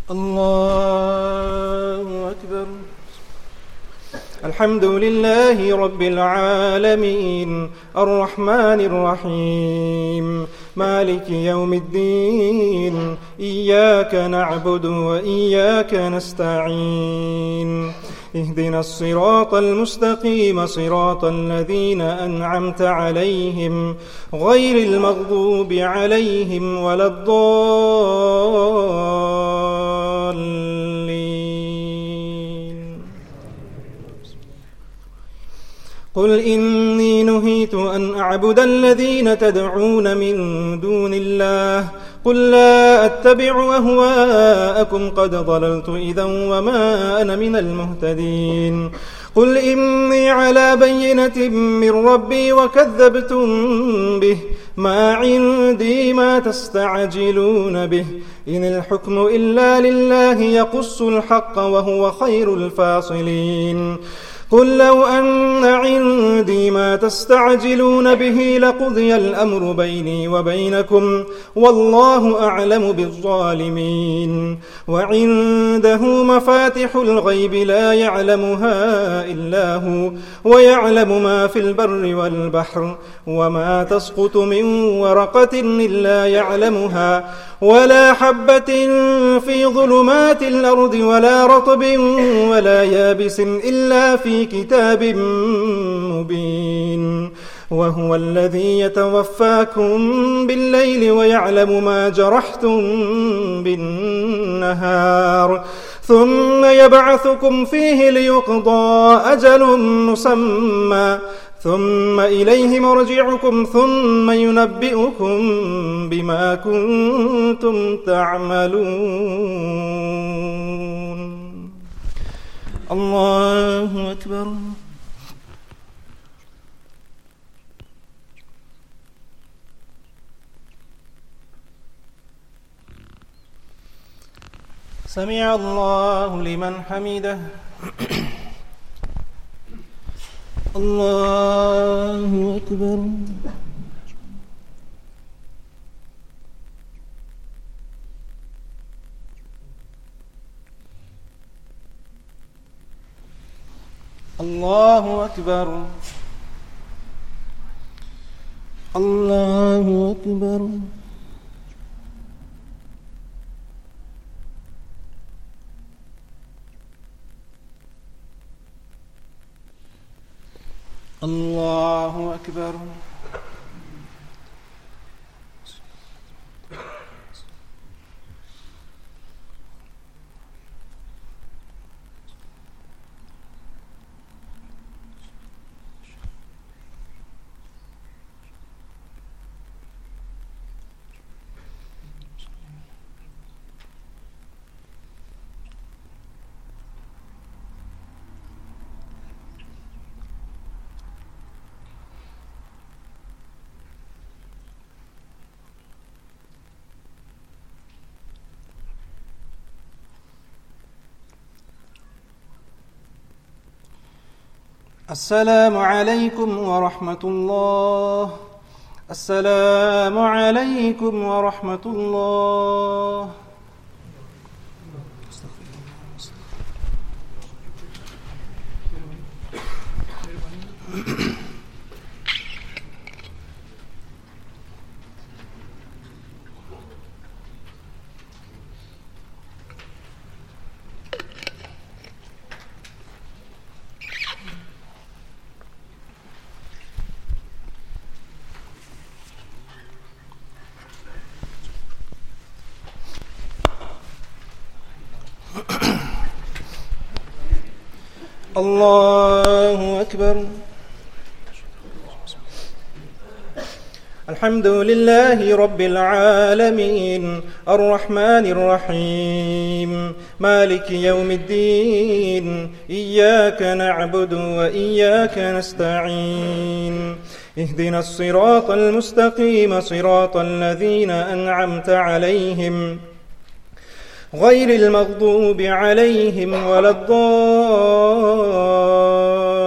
الله أكبر. الحمد لله رب العالمين الرحمن الرحيم مالك يوم الدين إياك نعبد وإياك نستعين اهدنا الصراط المستقيم صراط الذين أنعمت عليهم غير المغضوب عليهم ولا الضالين. قل إني نهيت أن أعبد الذين تدعون من دون الله قل لا أتبع أهواءكم قد ضللت إذا وما أنا من المهتدين. قل إني على بينة من ربي وكذبتم به ما عندي ما تستعجلون به إن الحكم إلا لله يقص الحق وهو خير الفاصلين. قل لو أن عندي ما تستعجلون به لقضي الأمر بيني وبينكم والله أعلم بالظالمين. وعنده مفاتح الغيب لا يعلمها إلا هو ويعلم ما في البر والبحر وما تسقط من ورقة إلا يعلمها ولا حبة في ظلمات الأرض ولا رطب ولا يابس إلا في كتاب مبين. وهو الذي يتوفاكم بالليل ويعلم ما جرحتم بالنهار ثم يبعثكم فيه ليقضى أجل مسمى ثم إليه مرجعكم ثم ينبئكم بما كنتم تعملون. الله أكبر. سمع الله لمن حمده. الله أكبر. الله أكبر. الله أكبر. الله أكبر. السلام عليكم ورحمة الله. السلام عليكم ورحمة الله. الله أكبر. الحمد لله رب العالمين الرحمن الرحيم مالك يوم الدين إياك نعبد وإياك نستعين اهدنا الصراط المستقيم صراط الذين أنعمت عليهم غير المغضوب عليهم ولا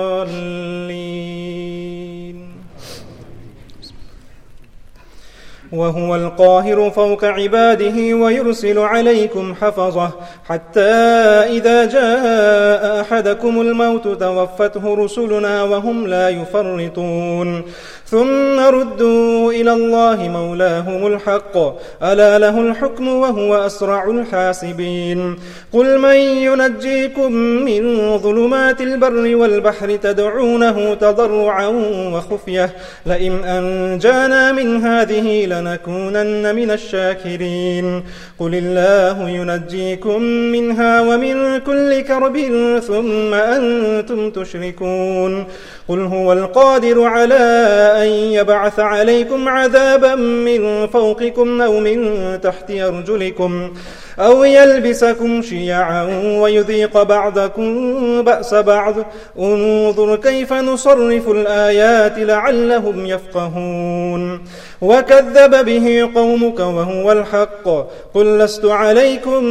الضالين. وهو القاهر فوق عباده ويرسل عليكم حفظة حتى إذا جاء أحدكم الموت توفته رسلنا وهم لا يفرطون ثم ردوا إلى الله مولاهم الحق ألا له الحكم وهو أسرع الحاسبين قل من ينجيكم من ظلمات البر والبحر تدعونه تضرعا وخفية لئن أنجانا من هذه لنكونن من الشاكرين قل الله ينجيكم منها ومن كل كرب ثم أنتم تشركون قل هو القادر على أن يبعث عليكم عذابا من فوقكم أو من تحت أرجلكم أو يلبسكم شيعا ويذيق بعضكم بأس بعض انظر كيف نصرف الآيات لعلهم يفقهون وكذب به قومك وهو الحق قل لست عليكم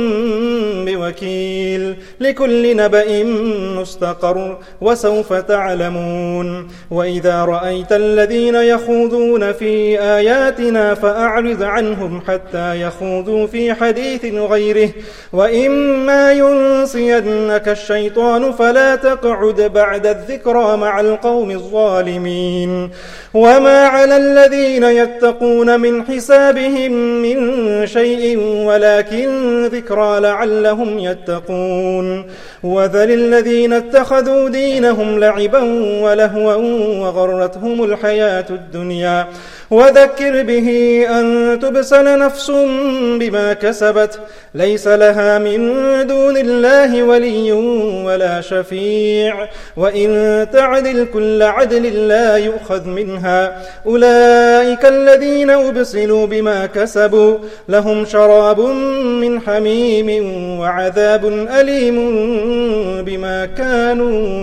بوكيل لكل نبأ مستقر وسوف تعلمون وإذا رأيت الذين يخوضون في آياتنا فأعرض عنهم حتى يخوضوا في حديث غيره وإما ينسينك الشيطان فلا تقعد بعد الذكرى مع القوم الظالمين وما على الذين يتقون من حسابهم من شيء ولكن ذكرى لعلهم يتقون وذل الذين اتخذوا دينهم لعبا ولهوا وغرتهم الحياة الدنيا وذكر به أن تبسل نفس بما كسبت ليس لها من دون الله ولي ولا شفيع وإن تعدل كل عدل لا يؤخذ منها أولئك الذين أبسلوا بما كسبوا لهم شراب من حميم وعذاب أليم بما كانوا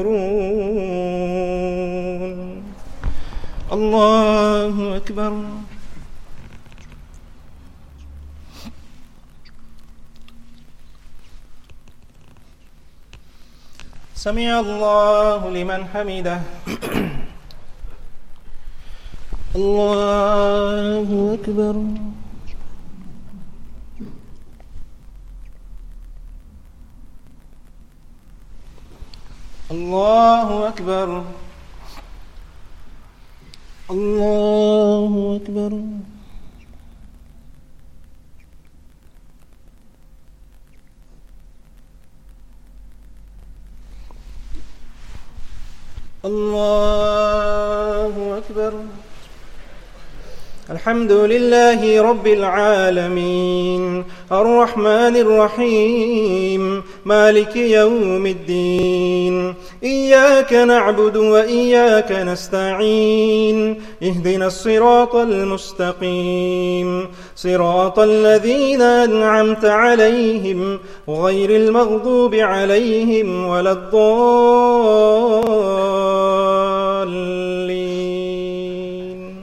يكفرون الله أكبر سمع الله لمن حمده الله أكبر الله أكبر الله أكبر الله أكبر الحمد لله رب العالمين الرحمن الرحيم مالك يوم الدين إياك نعبد وإياك نستعين اهدنا الصراط المستقيم صراط الذين أنعمت عليهم غير المغضوب عليهم ولا الضالين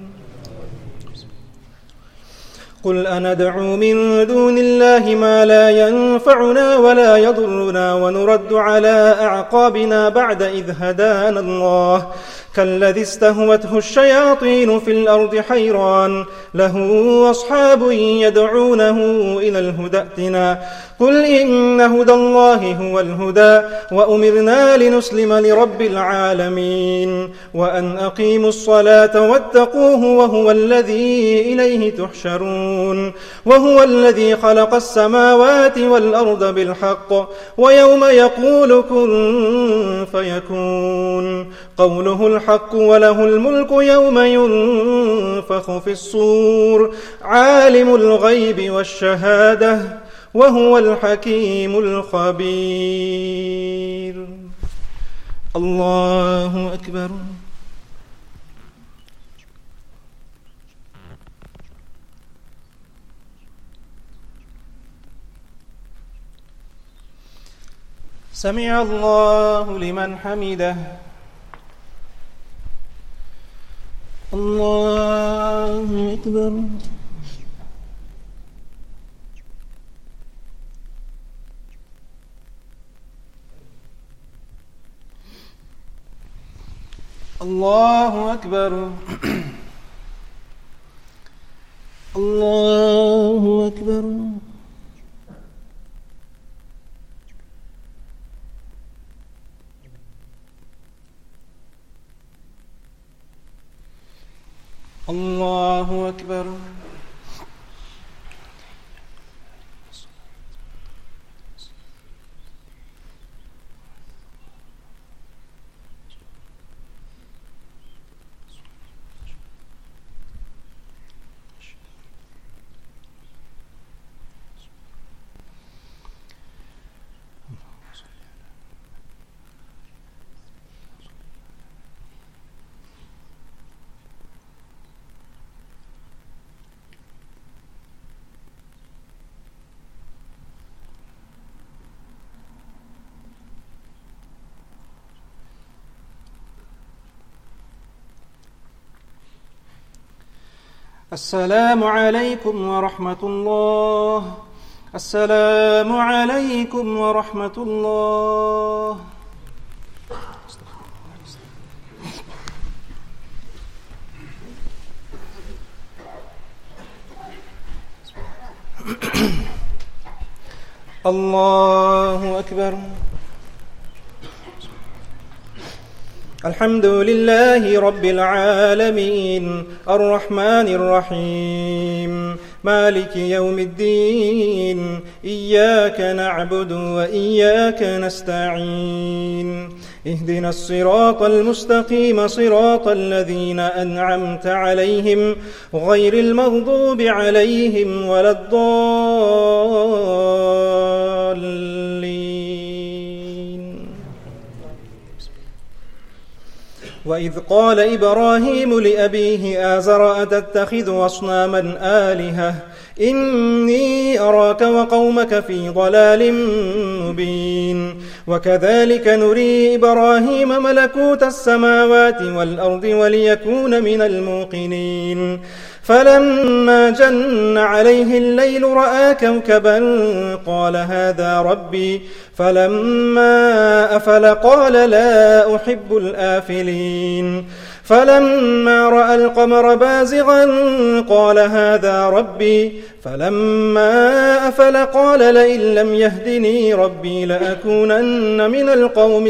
قل أندعو من دون الله ما لا ينفعنا ولا يضرنا ونرد على أعقابنا بعد إذ هدانا الله كالذي استهوته الشياطين في الأرض حيران له أصحاب يدعونه إلى الهدى ائتنا قل إن هدى الله هو الهدى وأمرنا لنسلم لرب العالمين وأن أقيموا الصلاة واتقوه وهو الذي إليه تحشرون وهو الذي خلق السماوات والأرض بالحق ويوم يقول كن فيكون قوله الحق وله الملك يوم ينفخ في الصور عالم الغيب والشهادة وهو الحكيم الخبير الله أكبر سمع الله لمن حمده الله أكبر الله أكبر الله أكبر. الله أكبر. السلام عليكم ورحمة الله. السلام عليكم ورحمة الله. الله أكبر. الحمد لله رب العالمين الرحمن الرحيم مالك يوم الدين إياك نعبد وإياك نستعين اهدنا الصراط المستقيم صراط الذين أنعمت عليهم غير المغضوب عليهم ولا الضالين. وإذ قال إبراهيم لأبيه آزر أتتخذ أصناما آلهة إني أراك وقومك في ضلال مبين. وكذلك نري إبراهيم ملكوت السماوات والأرض وليكون من الموقنين. فلما جن عليه الليل رأى كوكبا قال هذا ربي فلما أفل قال لا أحب الآفلين. فلما رأى القمر بازغا قال هذا ربي فلما أفل قال لئن لم يهدني ربي لأكونن من القوم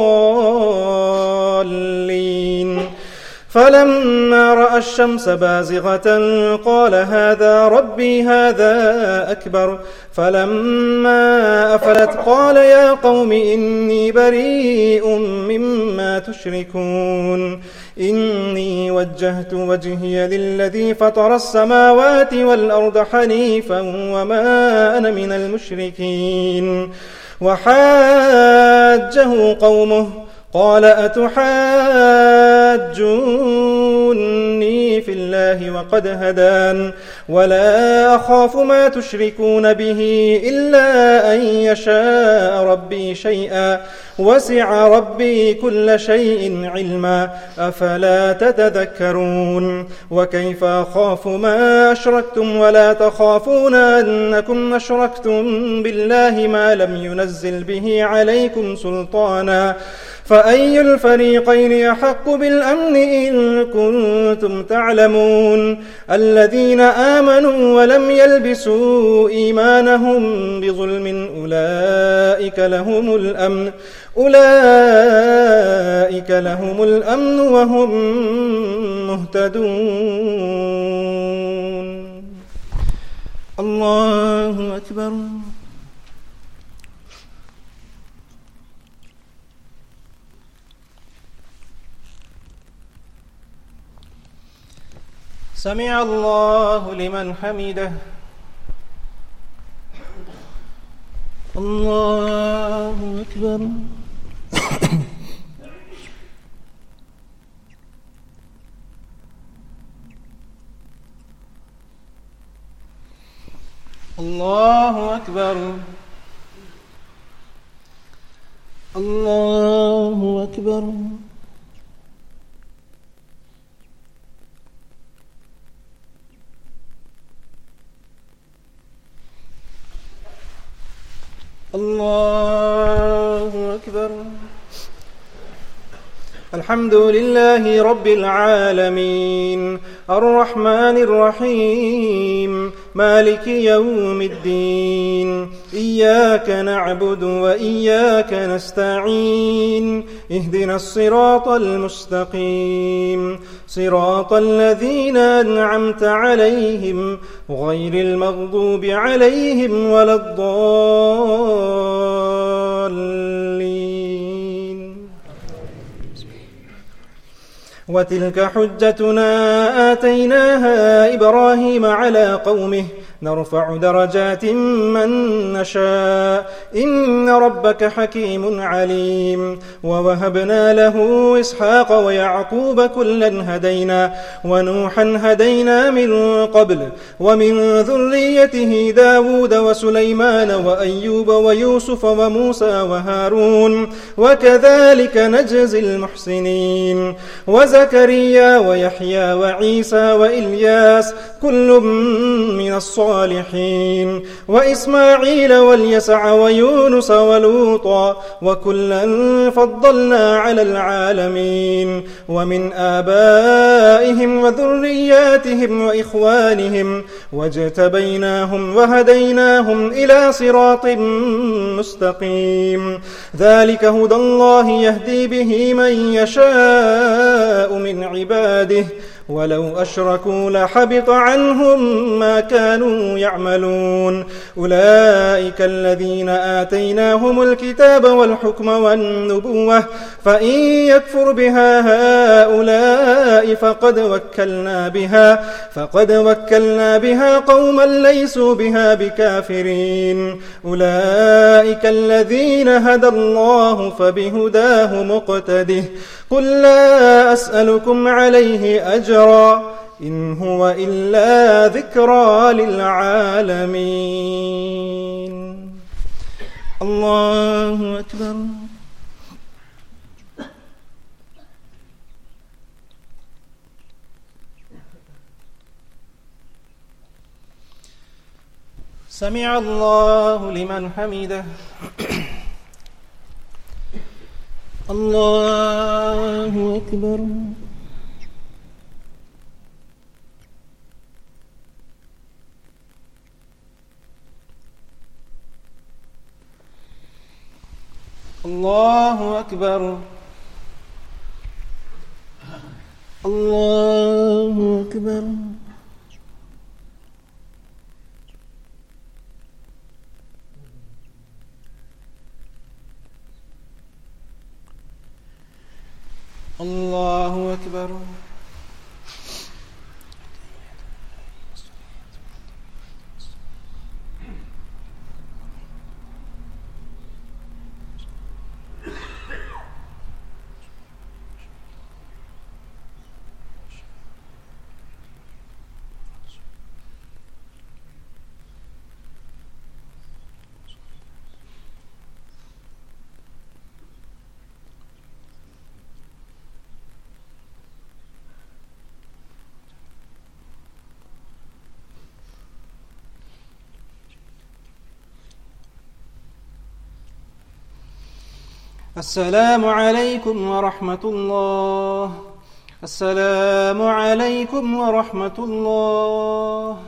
الضالين. فلما رأى الشمس بازغة قال هذا ربي هذا أكبر. فلما أفلت قال يا قوم إني بريء مما تشركون إني وجهت وجهي للذي فطر السماوات والأرض حنيفا وما أنا من المشركين. وحاجه قومه قال أتحاجوني في الله وقد هدان ولا أخاف ما تشركون به إلا أن يشاء ربي شيئا وسع ربي كل شيء علما أفلا تتذكرون. وكيف أخاف ما أشركتم ولا تخافون أنكم أشركتم بالله ما لم ينزل به عليكم سلطانا فأي الفريقين أحق بالأمن إن كنتم تعلمون. الذين آمنوا ولم يلبسوا إيمانهم بظلم أولئك لهم الأمن وهم مهتدون. الله أكبر. سمع الله لمن حمده. الله أكبر. الله أكبر. الله أكبر. الله أكبر. الحمد لله رب العالمين الرحمن الرحيم مالك يوم الدين إياك نعبد وإياك نستعين اهدنا الصراط المستقيم صراط الذين أنعمت عليهم غير المغضوب عليهم ولا الضالين. وتلك حجتنا آتيناها إبراهيم على قومه نرفع درجات من نشاء إن ربك حكيم عليم. ووهبنا له إسحاق ويعقوب كلا هدينا ونوحا هدينا من قبل ومن ذريته داود وسليمان وأيوب ويوسف وموسى وهارون وكذلك نجزي المحسنين. وزكريا ويحيى وعيسى وإلياس كل من الصالحين وإسماعيل واليسع ويونس ولوطا وكلا فضلنا على العالمين. ومن آبائهم وذرياتهم وإخوانهم واجتبيناهم وهديناهم إلى صراط مستقيم. ذلك هدى الله يهدي به من يشاء من عباده ولو أشركوا لحبط عنهم ما كانوا يعملون. أولئك الذين آتيناهم الكتاب والحكم والنبوة فإن يكفر بها هؤلاء فقد وكلنا بها قوما ليسوا بها بكافرين. أولئك الذين هدى الله فبهداه مقتده. قل لا أسألكم عليه أجرا إن هو إلا ذكرى للعالمين. الله أكبر. سمع الله لمن حمده. الله أكبر. الله أكبر. الله أكبر. الله أكبر. السلام عليكم ورحمة الله. السلام عليكم ورحمة الله.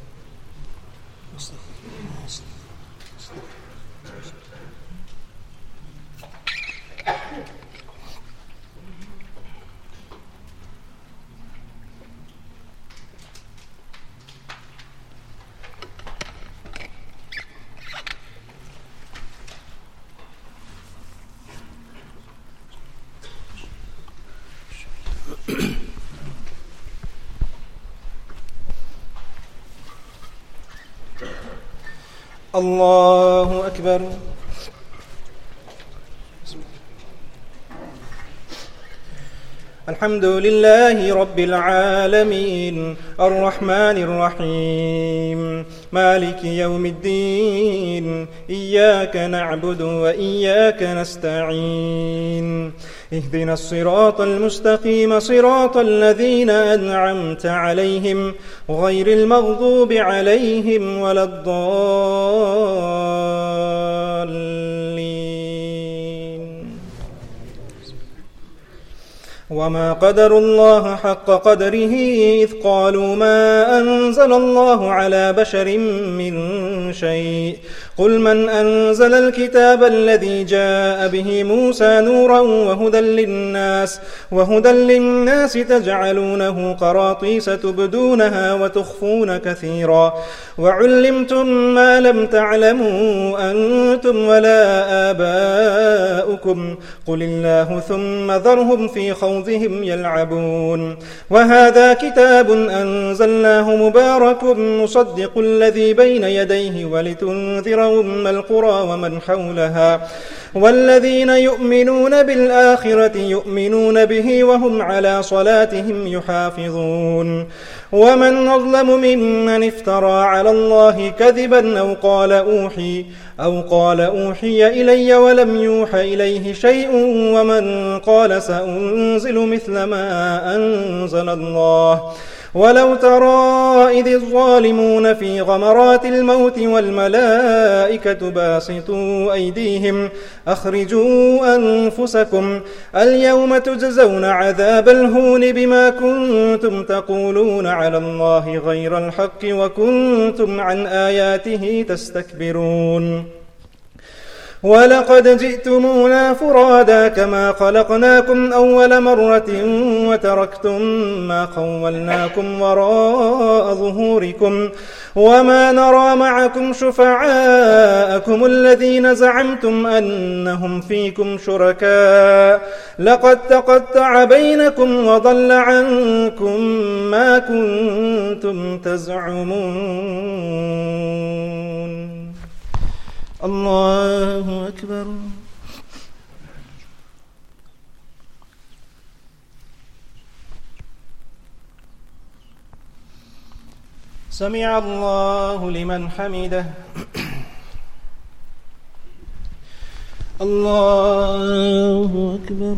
الله أكبر. الحمد لله رب العالمين الرحمن الرحيم مالك يوم الدين إياك نعبد وإياك نستعين اهدنا الصراط المستقيم صراط الذين أنعمت عليهم غير المغضوب عليهم ولا الضالين. وما قدروا الله حق قدره إذ قالوا ما أنزل الله على بشر من شيء قل من أنزل الكتاب الذي جاء به موسى نورا وهدى للناس تجعلونه قراطيس تبدونها وتخفون كثيرا وعلمتم ما لم تعلموا أنتم ولا آباؤكم قل الله ثم ذرهم في خوضهم يلعبون وهذا كتاب أنزلناه مبارك مصدق الذي بين يديه ولتنذر أم القرى ومن حولها والذين يؤمنون بالآخرة يؤمنون به وهم على صلاتهم يحافظون ومن أظلم ممن افترى على الله كذبا أو قال أوحي إلي ولم يوح إليه شيء ومن قال سأنزل مثل ما أنزل الله ولو ترى إذ الظالمون في غمرات الموت والملائكة باسطوا أيديهم أخرجوا أنفسكم اليوم تجزون عذاب الهون بما كنتم تقولون على الله غير الحق وكنتم عن آياته تستكبرون ولقد جئتمونا فرادا كما خلقناكم أول مرة وتركتم ما خولناكم وراء ظهوركم وما نرى معكم شفعاءكم الذين زعمتم أنهم فيكم شركاء لقد تقطع بينكم وضل عنكم ما كنتم تزعمون الله أكبر سمع الله لمن حمده الله أكبر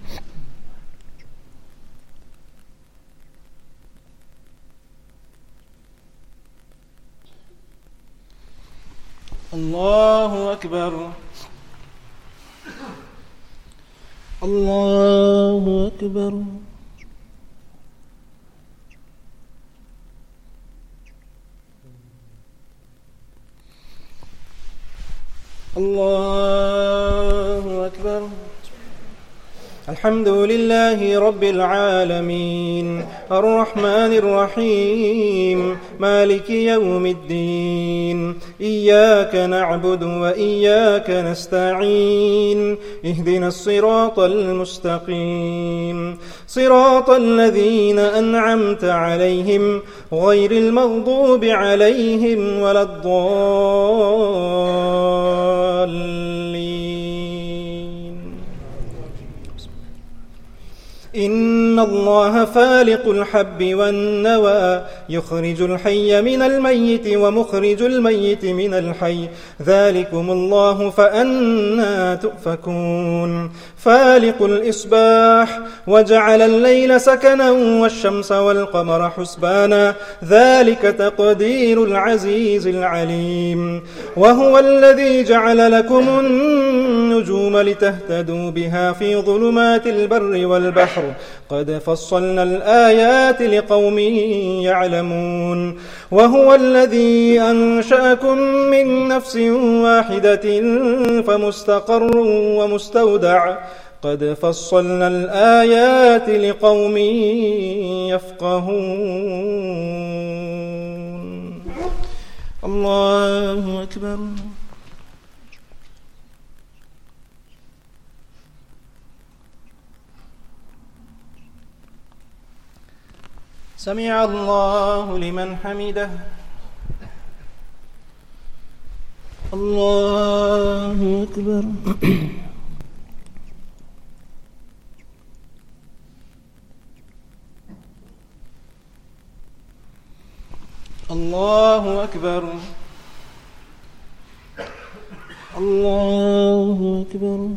الله أكبر الله أكبر الله أكبر الحمد لله رب العالمين الرحمن الرحيم مالك يوم الدين إياك نعبد وإياك نستعين اهدنا الصراط المستقيم صراط الذين أنعمت عليهم غير المغضوب عليهم ولا الضالين إن الله فالق الحب والنوى يخرج الحي من الميت ومخرج الميت من الحي ذلكم الله فأنى تؤفكون فالق الإصباح وجعل الليل سكنا والشمس والقمر حسبانا ذلك تقدير العزيز العليم وهو الذي جعل لكم النجوم لتهتدوا بها في ظلمات البر والبحر قد فصلنا الآيات لقوم يعلمون وهو الذي أنشأكم من نفس واحدة فمستقر ومستودع قد فصلنا الآيات لقوم يفقهون الله أكبر سمع الله لمن حمده الله أكبر الله أكبر الله أكبر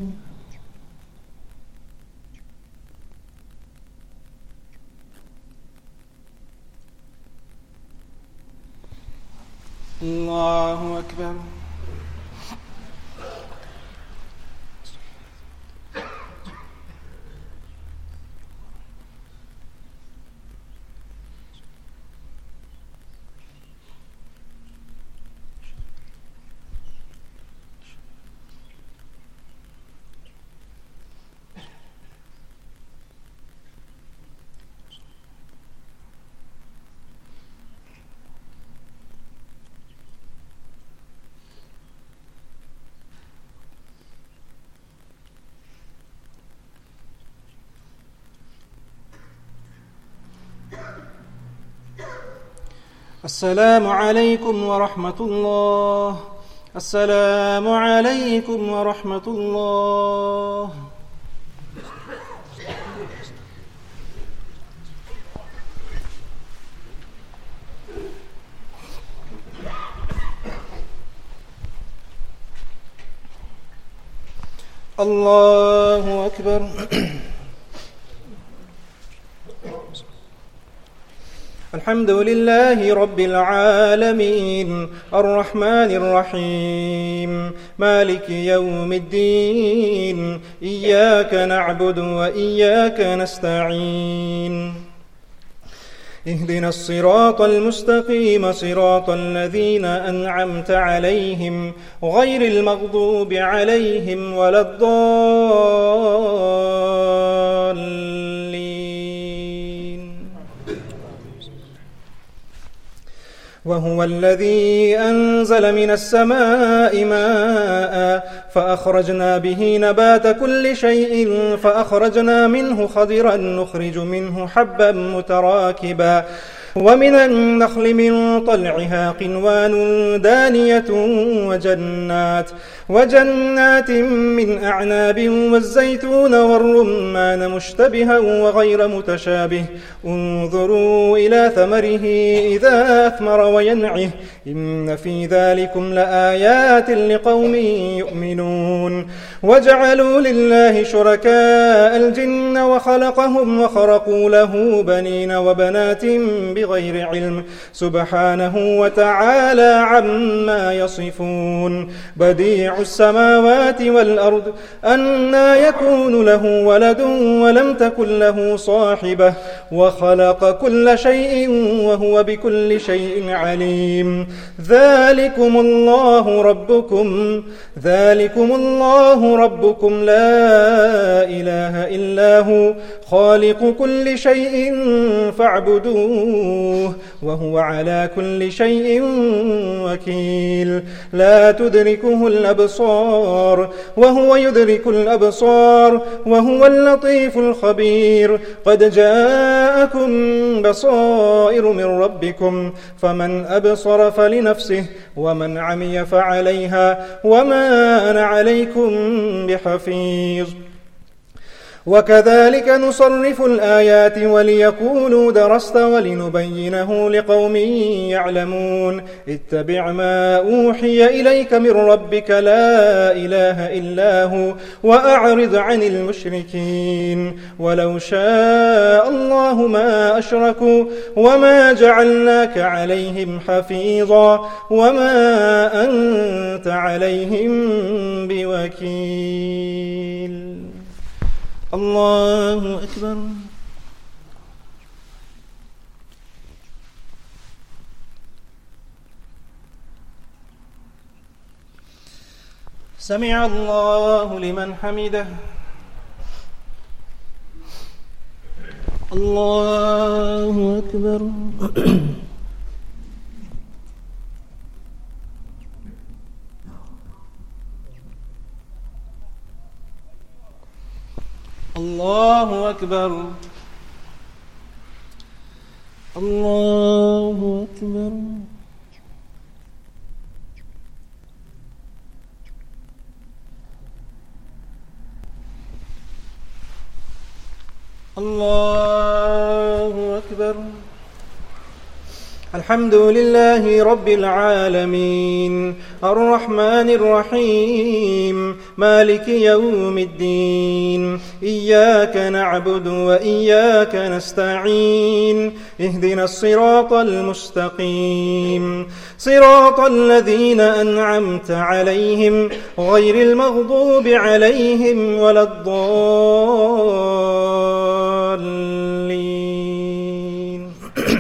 الله أكبر السلام عليكم ورحمة الله. السلام عليكم ورحمة الله. الله أكبر. الحمد لله رب العالمين الرحمن الرحيم مالك يوم الدين إياك نعبد وإياك نستعين اهدنا الصراط المستقيم صراط الذين أنعمت عليهم غير المغضوب عليهم ولا الضالين. وهو الذي أنزل من السماء ماء فأخرجنا به نبات كل شيء فأخرجنا منه خضرا نخرج منه حبا متراكبا ومن النخل من طلعها قنوان دانية وجنات من أعناب والزيتون والرمان مشتبها وغير متشابه انظروا إلى ثمره إذا أثمر وينعه إن في ذلكم لآيات لقوم يؤمنون. وجعلوا لله شركاء الجن وخلقهم وخرقوا له بنين وبنات بغير علم سبحانه وتعالى عما يصفون. بديع السماوات والأرض أنى يكون له ولد ولم تكن له صاحبة وخلق كل شيء وهو بكل شيء عليم. ذلكم الله ربكم لا إله إلا هو خالق كل شيء فاعبدوه وهو على كل شيء وكيل. لا تدركه الأبصار وهو يدرك الأبصار وهو اللطيف الخبير. قد جاءكم بصائر من ربكم فمن أبصر فلنفسه ومن عمي فعليها وما أنا عليكم بحفيظ. وكذلك نصرف الآيات وليقولوا درست ولنبينه لقوم يعلمون. اتبع ما أوحي إليك من ربك لا إله إلا هو وأعرض عن المشركين. ولو شاء الله ما أشركوا وما جعلناك عليهم حفيظا وما أنت عليهم بوكيل. الله أكبر. سمع الله لمن حمده. الله أكبر. الله أكبر. الله أكبر. الله أكبر. الحمد لله رب العالمين الرحمن الرحيم مالك يوم الدين إياك نعبد وإياك نستعين اهدنا الصراط المستقيم صراط الذين أنعمت عليهم غير المغضوب عليهم ولا الضالين.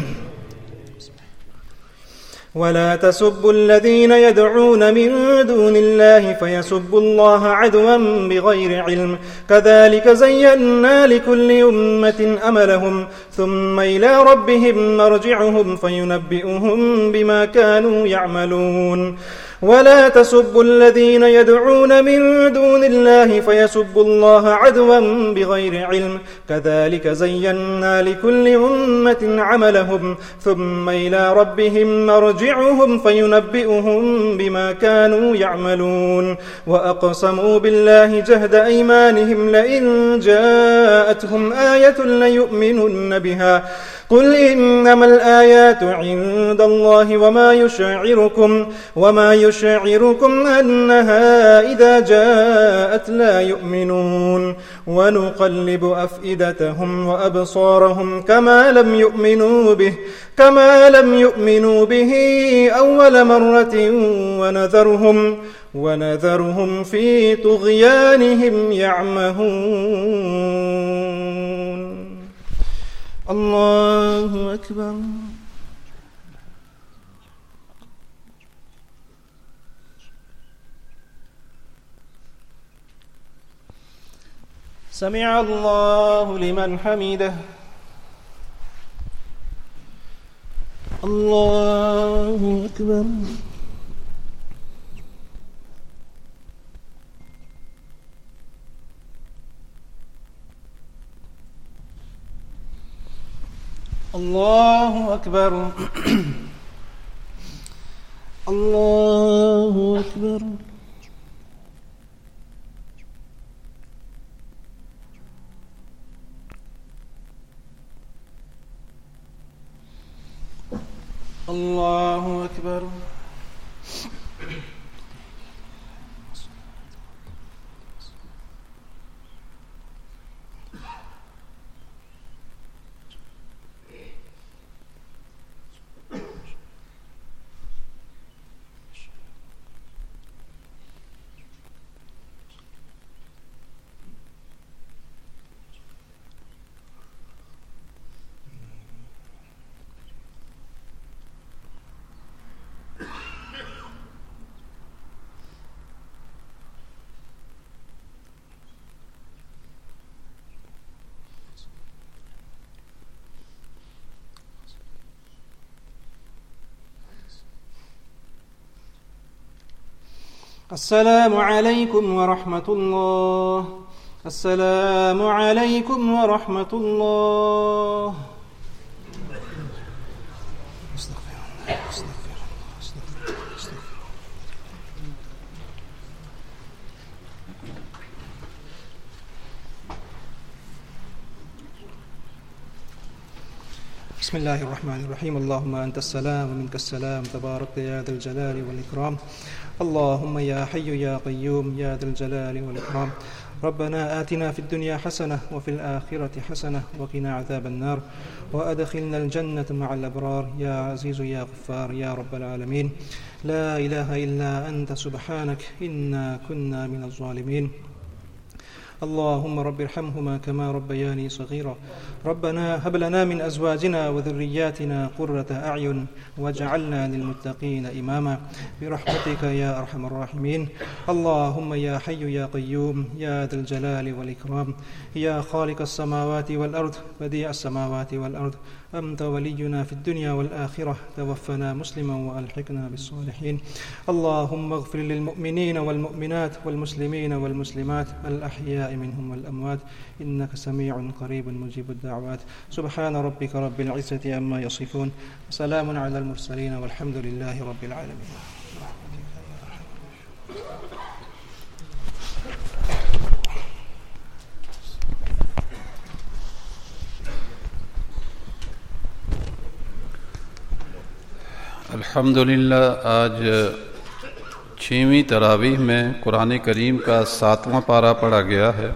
ولا تسبوا الذين يدعون من دون الله فيسبوا الله عدوا بغير علم كذلك زينا لكل أمة أملهم ثم إلى ربهم مرجعهم فينبئهم بما كانوا يعملون. ولا تسبوا الذين يدعون من دون الله فيسبوا الله عدوا بغير علم كذلك زينا لكل أمة عملهم ثم إلى ربهم مرجعهم فينبئهم بما كانوا يعملون وأقسموا بالله جهد أيمانهم لئن جاءتهم آية ليؤمنن بها قل إنما الآيات عند الله وما يشعركم أنها إذا جاءت لا يؤمنون ونقلب أفئدتهم وأبصارهم كما لم يؤمنوا به أول مرة ونذرهم في طغيانهم يعمهون. الله أكبر. سمع الله لمن حمده. الله أكبر. الله أكبر. الله أكبر. الله أكبر. السلام عليكم ورحمة الله. السلام عليكم ورحمة الله. بسم الله الرحمن الرحيم. اللهم أنت السلام ومنك السلام تبارك يا ذا الجلال والإكرام. اللهم يا حي يا قيوم يا ذا الجلال والإكرام. ربنا آتنا في الدنيا حسنة وفي الآخرة حسنة وقنا عذاب النار وأدخلنا الجنة مع الأبرار يا عزيز يا غفار يا رب العالمين. لا إله إلا أنت سبحانك إنا كنا من الظالمين. اللهم رب ارحمهما كما ربياني صغيرا. ربنا هب لنا من أزواجنا وذرياتنا قرة أعين واجعلنا للمتقين إماما برحمتك يا أرحم الراحمين. اللهم يا حي يا قيوم يا ذا الجلال والإكرام يا خالق السماوات والأرض بديع السماوات والأرض أنت ولينا في الدنيا والآخرة توفنا مسلما وألحقنا بالصالحين. اللهم اغفر للمؤمنين والمؤمنات والمسلمين والمسلمات الأحياء منهم والأموات إنك سميع قريب مجيب الدعوات. سبحان ربك رب العزة عما يصفون وسلام على المرسلين والحمد لله رب العالمين. अल्हम्दुलिल्लाह आज 6वीं तरावीह में कुरान करीम का 7वां पारा पढ़ा गया है।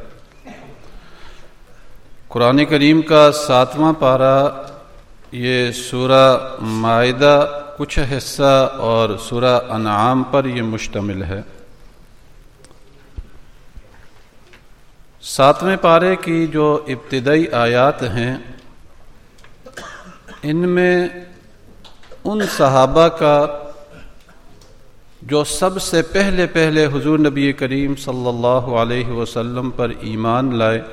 कुरान करीम का 7वां पारा ये सूरा माइदा कुछ हिस्सा और सूरा अनआम पर ये मुश्तमिल है। 7वें पारे की जो इब्तिदाई आयात हैं इनमें उन सहाबा का जो सबसे पहले हुजूर नबी करीम सल्लल्लाहु अलैहि वसल्लम पर ईमान लाए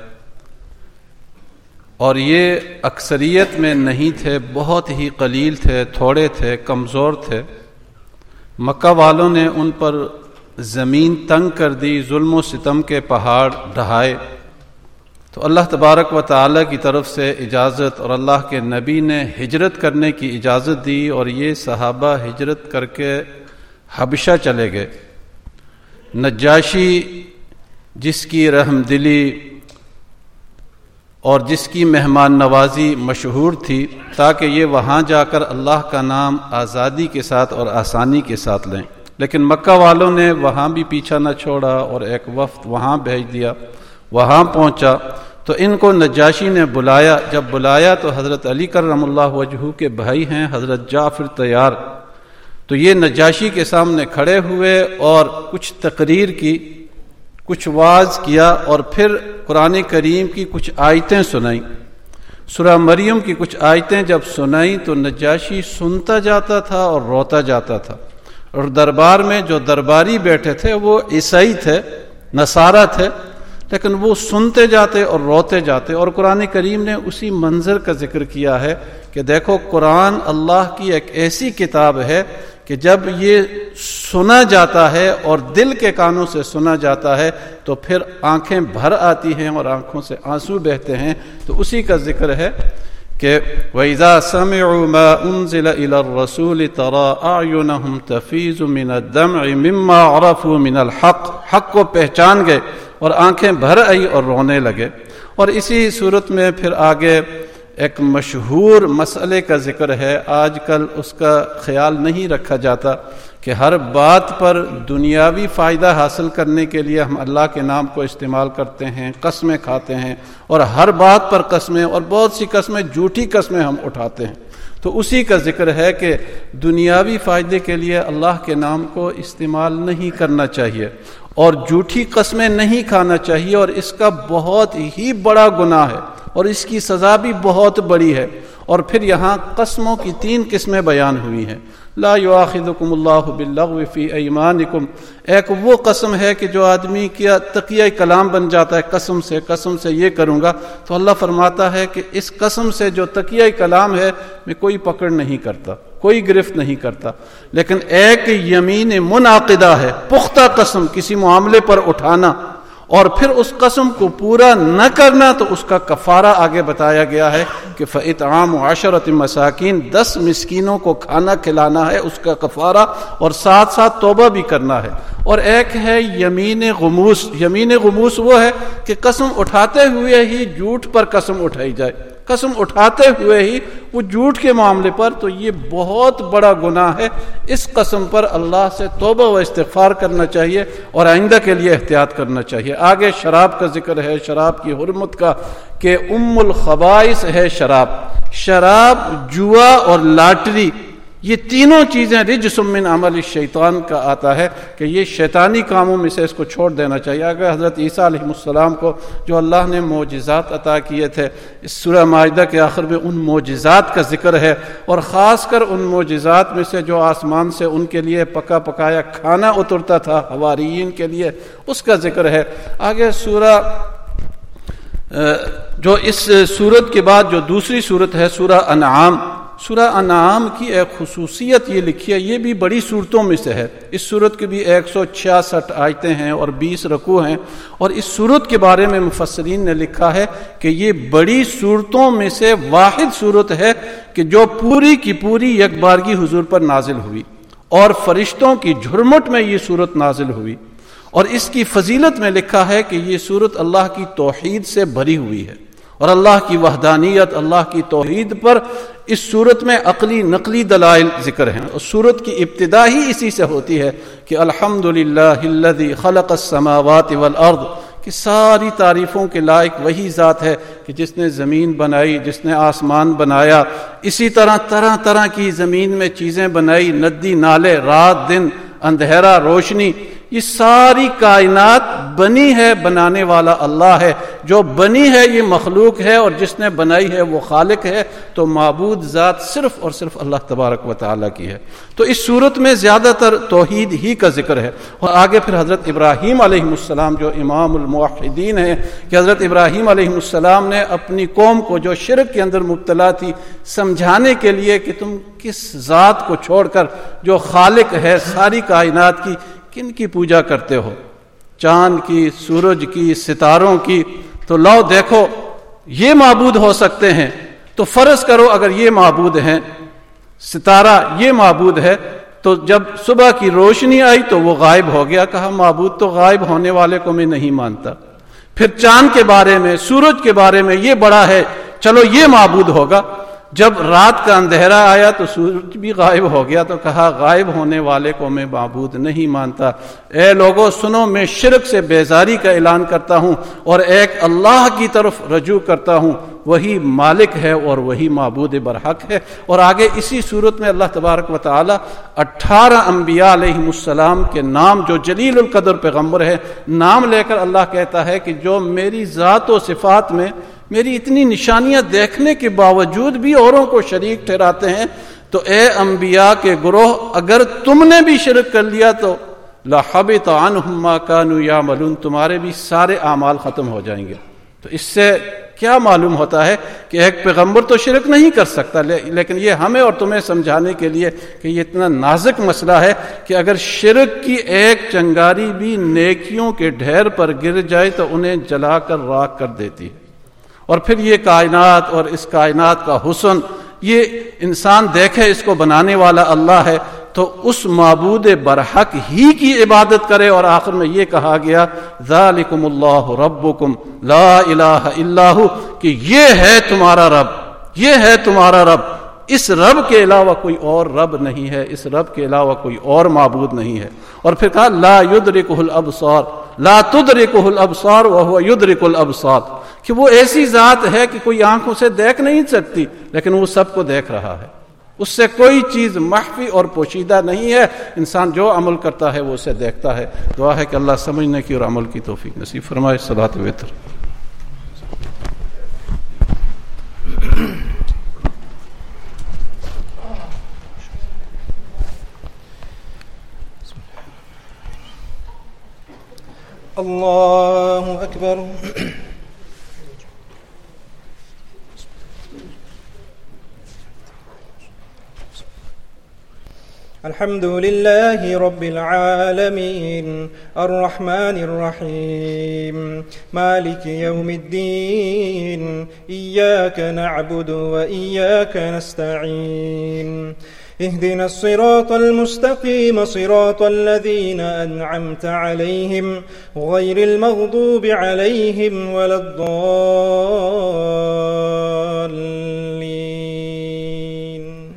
और ये अक्सरियत में नहीं थे, बहुत ही कलील थे, थोड़े थे, कमज़ोर थे, مکہ والوں نے ان پر زمین تنگ کر دی، ظلم و ستم کے پہاڑ ڈھائے، تو اللہ تبارک و تعالی کی طرف سے اجازت اور اللہ کے نبی نے ہجرت کرنے کی اجازت دی، اور یہ صحابہ ہجرت کر کے حبشہ چلے گئے۔ نجاشی جس کی رحم دلی اور جس کی مہمان نوازی مشہور تھی، تاکہ یہ وہاں جا کر اللہ کا نام آزادی کے ساتھ اور آسانی کے ساتھ لیں، لیکن مکہ والوں نے وہاں بھی پیچھا نہ چھوڑا اور ایک وفد وہاں بھیج دیا۔ وہاں پہنچا تو ان کو نجاشی نے بلایا، جب بلایا تو حضرت علی کرم اللہ وجہہ کے بھائی ہیں حضرت جعفر طیار، تو یہ نجاشی کے سامنے کھڑے ہوئے اور کچھ تقریر کی، کچھ وعظ کیا، اور پھر قرآن کریم کی کچھ آیتیں سنائیں۔ سورہ مریم کی کچھ آیتیں جب سنائیں تو نجاشی سنتا جاتا تھا اور روتا جاتا تھا، اور دربار میں جو درباری بیٹھے تھے وہ عیسائی تھے، نصارہ تھے، لیکن وہ سنتے جاتے اور روتے جاتے۔ اور قرآن کریم نے اسی منظر کا ذکر کیا ہے کہ دیکھو قرآن اللہ کی ایک ایسی کتاب ہے کہ جب یہ سنا جاتا ہے اور دل کے کانوں سے سنا جاتا ہے تو پھر آنکھیں بھر آتی ہیں اور آنکھوں سے آنسو بہتے ہیں۔ تو اسی کا ذکر ہے کہ وَإِذَا سَمِعُوا مَا أُنزِلَ إِلَى الرَّسُولِ تَرَىٰ أَعْيُنَهُمْ تَفِيضُ مِنَ الدَّمْعِ مِمَّا عَرَفُوا مِنَ الْحَقِّ، حق کو پہچان گئے اور آنکھیں بھر آئی اور رونے لگے۔ اور اسی صورت میں پھر آگے ایک مشہور مسئلے کا ذکر ہے، آج کل اس کا خیال نہیں رکھا جاتا کہ ہر بات پر دنیاوی فائدہ حاصل کرنے کے لیے ہم اللہ کے نام کو استعمال کرتے ہیں، قسمیں کھاتے ہیں، اور ہر بات پر قسمیں، اور بہت سی قسمیں جھوٹی قسمیں ہم اٹھاتے ہیں۔ تو اسی کا ذکر ہے کہ دنیاوی فائدے کے لیے اللہ کے نام کو استعمال نہیں کرنا چاہیے اور جھوٹی قسمیں نہیں کھانا چاہیے، اور اس کا بہت ہی بڑا گناہ ہے اور اس کی سزا بھی بہت بڑی ہے۔ اور پھر یہاں قسموں کی 3 قسمیں بیان ہوئی ہیں۔ لا یؤاخذکم اللہ باللغو فی ایمانکم، ایک وہ قسم ہے کہ جو آدمی کیا تقیہ کلام بن جاتا ہے، قسم سے یہ کروں گا، تو اللہ فرماتا ہے کہ اس قسم سے جو تقیہ کلام ہے میں کوئی پکڑ نہیں کرتا، کوئی گرفت نہیں کرتا۔ لیکن ایک یمین منعقدہ ہے، پختہ قسم کسی معاملے پر اٹھانا اور پھر اس قسم کو پورا نہ کرنا، تو اس کا کفارہ آگے بتایا گیا ہے کہ فَإِطْعَامُ عَشَرَةِ مَسَاکِین، 10 مسکینوں کو کھانا کھلانا ہے اس کا کفارہ، اور ساتھ ساتھ توبہ بھی کرنا ہے۔ اور ایک ہے یمین غموس، یمین غموس وہ ہے کہ قسم اٹھاتے ہوئے ہی جھوٹ پر قسم اٹھائی جائے، قسم اٹھاتے ہوئے ہی وہ جھوٹ کے معاملے پر، تو یہ بہت بڑا گناہ ہے۔ اس قسم پر اللہ سے توبہ و استغفار کرنا چاہیے اور آئندہ کے لیے احتیاط کرنا چاہیے۔ آگے شراب کا ذکر ہے، شراب کی حرمت کا، کہ الخبائث ہے شراب، جوا اور لاٹری، یہ تینوں چیزیں رجس من عمل الشیطان کا آتا ہے کہ یہ شیطانی کاموں میں سے اس کو چھوڑ دینا چاہیے۔ اگر حضرت عیسیٰ علیہ السلام کو جو اللہ نے معجزات عطا کیے تھے، اس سورہ مائدہ کے آخر میں ان معجزات کا ذکر ہے، اور خاص کر ان معجزات میں سے جو آسمان سے ان کے لیے پکا پکایا کھانا اترتا تھا حواریین کے لیے، اس کا ذکر ہے۔ آگے سورہ جو اس سورت کے بعد جو دوسری سورت ہے سورہ انعام کی ایک خصوصیت یہ لکھی ہے، یہ بھی بڑی صورتوں میں سے ہے۔ اس صورت کی بھی 166 آیتیں ہیں اور 20 رکوع ہیں، اور اس صورت کے بارے میں مفسرین نے لکھا ہے کہ یہ بڑی صورتوں میں سے واحد صورت ہے کہ جو پوری کی پوری یکبارگی حضور پر نازل ہوئی، اور فرشتوں کی جھرمٹ میں یہ صورت نازل ہوئی۔ اور اس کی فضیلت میں لکھا ہے کہ یہ صورت اللہ کی توحید سے بھری ہوئی ہے، اور اللہ کی وحدانیت، اللہ کی توحید پر اس صورت میں عقلی نقلی دلائل ذکر ہیں۔ اور صورت کی ابتدا ہی اسی سے ہوتی ہے کہ الحمدللہ الذی خلق السماوات والارض، کہ ساری تعریفوں کے لائق وہی ذات ہے کہ جس نے زمین بنائی، جس نے آسمان بنایا، اسی طرح طرح طرح کی زمین میں چیزیں بنائی، ندی نالے، رات دن، اندھیرا روشنی، یہ ساری کائنات بنی ہے بنانے والا اللہ ہے، جو بنی ہے یہ مخلوق ہے اور جس نے بنائی ہے وہ خالق ہے، تو معبود ذات صرف اور صرف اللہ تبارک و تعالیٰ کی ہے۔ تو اس صورت میں زیادہ تر توحید ہی کا ذکر ہے، اور آگے پھر حضرت ابراہیم علیہ السلام جو امام الموحدین ہیں، کہ حضرت ابراہیم علیہ السلام نے اپنی قوم کو جو شرک کے اندر مبتلا تھی سمجھانے کے لیے کہ تم کس ذات کو چھوڑ کر جو خالق ہے ساری کائنات کی، کن کی پوجا کرتے ہو، چاند کی، سورج کی، ستاروں کی، تو لو دیکھو یہ معبود ہو سکتے ہیں، تو فرض کرو اگر یہ معبود ہیں، ستارہ یہ معبود ہے، تو جب صبح کی روشنی آئی تو وہ غائب ہو گیا، کہا معبود تو غائب ہونے والے کو میں نہیں مانتا۔ پھر چاند کے بارے میں، سورج کے بارے میں یہ بڑا ہے، چلو یہ معبود ہوگا۔ جب رات کا اندھیرا آیا تو سورج بھی غائب ہو گیا، تو کہا غائب ہونے والے کو میں معبود نہیں مانتا۔ اے لوگوں سنو، میں شرک سے بیزاری کا اعلان کرتا ہوں اور ایک اللہ کی طرف رجوع کرتا ہوں، وہی مالک ہے اور وہی معبود برحق ہے۔ اور آگے اسی صورت میں اللہ تبارک و تعالی 18 انبیاء علیہم السلام کے نام، جو جلیل القدر پیغمبر ہے، نام لے کر اللہ کہتا ہے کہ جو میری ذات و صفات میں میری اتنی نشانیاں دیکھنے کے باوجود بھی اوروں کو شریک ٹھہراتے ہیں، تو اے انبیاء کے گروہ، اگر تم نے بھی شرک کر لیا تو لَحَبِطَ عَنْهُمْ مَا كَانُوا يَعْمَلُونَ، تمہارے بھی سارے اعمال ختم ہو جائیں گے۔ تو اس سے کیا معلوم ہوتا ہے کہ ایک پیغمبر تو شرک نہیں کر سکتا، لیکن یہ ہمیں اور تمہیں سمجھانے کے لیے کہ یہ اتنا نازک مسئلہ ہے کہ اگر شرک کی ایک چنگاری بھی نیکیوں کے ڈھیر پر گر جائے تو انہیں جلا کر راکھ کر دیتی ہے۔ اور پھر یہ کائنات اور اس کائنات کا حسن، یہ انسان دیکھے اس کو بنانے والا اللہ ہے، تو اس معبود برحق ہی کی عبادت کرے۔ اور آخر میں یہ کہا گیا ذالکم اللہ ربکم لا الہ الا ہو، کہ یہ ہے تمہارا رب، یہ ہے تمہارا رب، اس رب کے علاوہ کوئی اور رب نہیں ہے، اس رب کے علاوہ کوئی اور معبود نہیں ہے۔ اور پھر کہا لا یدرکہ الابصار لا تدرکہ الابصار وہو یدرک الابصار، کہ وہ ایسی ذات ہے کہ کوئی آنکھوں سے دیکھ نہیں سکتی لیکن وہ سب کو دیکھ رہا ہے، اس سے کوئی چیز مخفی اور پوشیدہ نہیں ہے، انسان جو عمل کرتا ہے وہ اسے دیکھتا ہے۔ دعا ہے کہ اللہ سمجھنے کی اور عمل کی توفیق نصیب فرمائے۔ صلاۃ و وتر۔ اللہ اکبر۔ الحمد لله رب العالمين الرحمن الرحيم مالك يوم الدين إياك نعبد وإياك نستعين اهدنا الصراط المستقيم صراط الذين أنعمت عليهم غير المغضوب عليهم ولا الضالين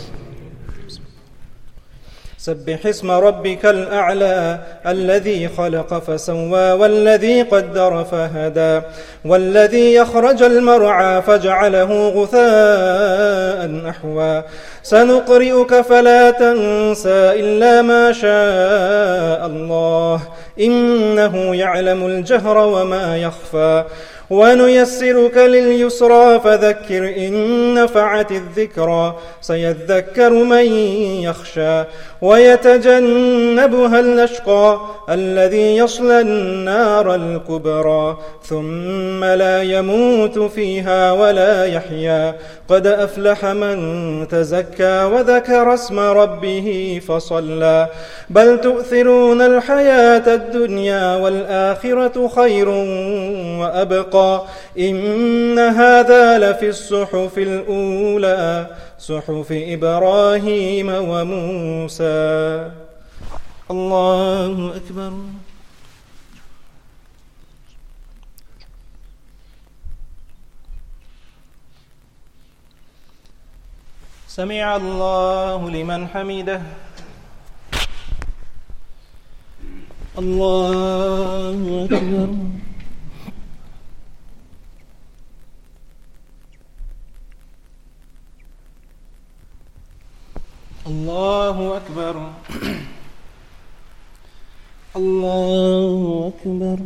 سبح اسم ربك الأعلى الذي خلق فسوى والذي قدر فهدى والذي يخرج المرعى فجعله غثاء أحوى سنقرئك فلا تنسى إلا ما شاء الله إنه يعلم الجهر وما يخفى ونيسرك لليسرى فذكر إن نفعت الذكرى سيذكر من يخشى ويتجنبها الأشقى الذي يصلى النار الكبرى ثم لا يموت فيها ولا يحيا قد أفلح من تزكى وذكر اسم ربه فصلى بل تؤثرون الحياة الدنيا والآخرة خير وأبقى إن هذا لفي الصحف الأولى صحف إبراهيم وموسى الله أكبر سمع الله لمن حمده الله أكبر الله أكبر الله أكبر.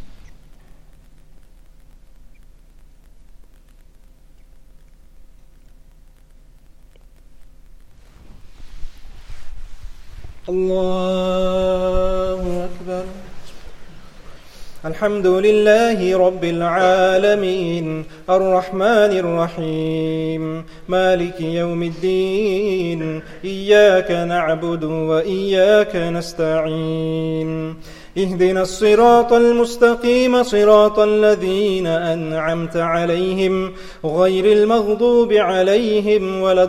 الله أكبر. الحمد لله رب العالمين الرحمن الرحيم مالك يوم الدين إياك نعبد وإياك نستعين اهدنا الصراط المستقيم صراط الذين أنعمت عليهم غير المغضوب عليهم ولا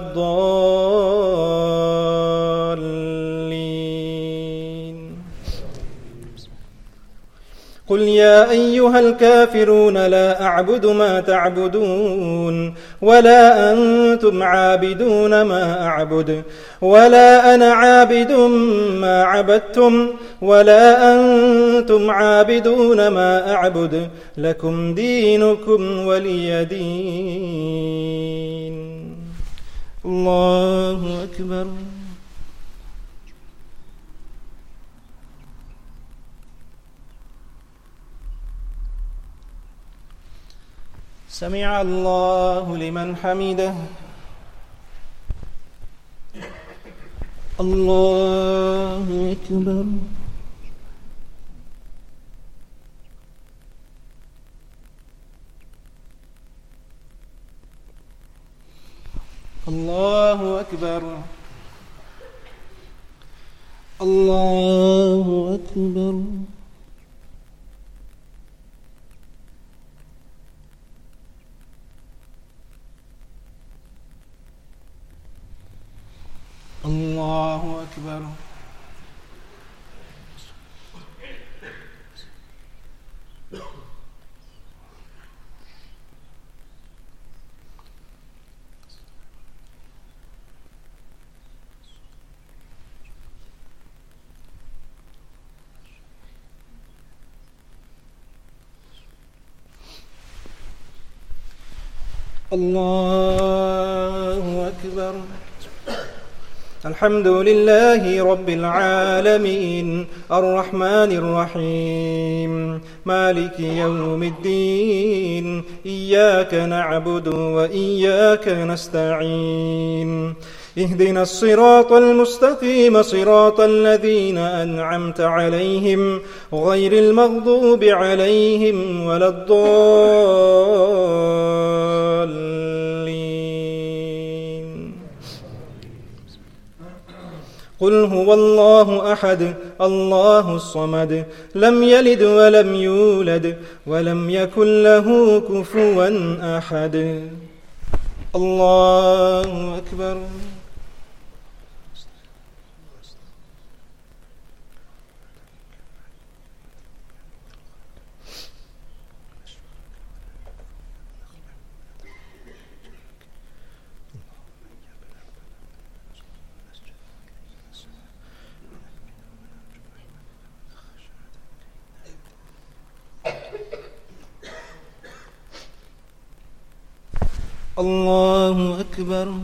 الضالين. قل يا أيها الكافرون لا أعبد ما تعبدون ولا أنتم عابدون ما أعبد ولا أنا عابد ما عبدتم ولا أنتم عابدون ما أعبد لكم دينكم ولي دين. الله أكبر. سمع الله لمن حمده. الله أكبر. الله أكبر. الله أكبر. الله أكبر. الله أكبر. الحمد لله رب العالمين الرحمن الرحيم مالك يوم الدين إياك نعبد وإياك نستعين اهدنا الصراط المستقيم صراط الذين أنعمت عليهم غير المغضوب عليهم ولا الضالين. قل هو الله أحد الله الصمد لم يلد ولم يولد ولم يكن له كفوا أحد. الله أكبر. الله أكبر.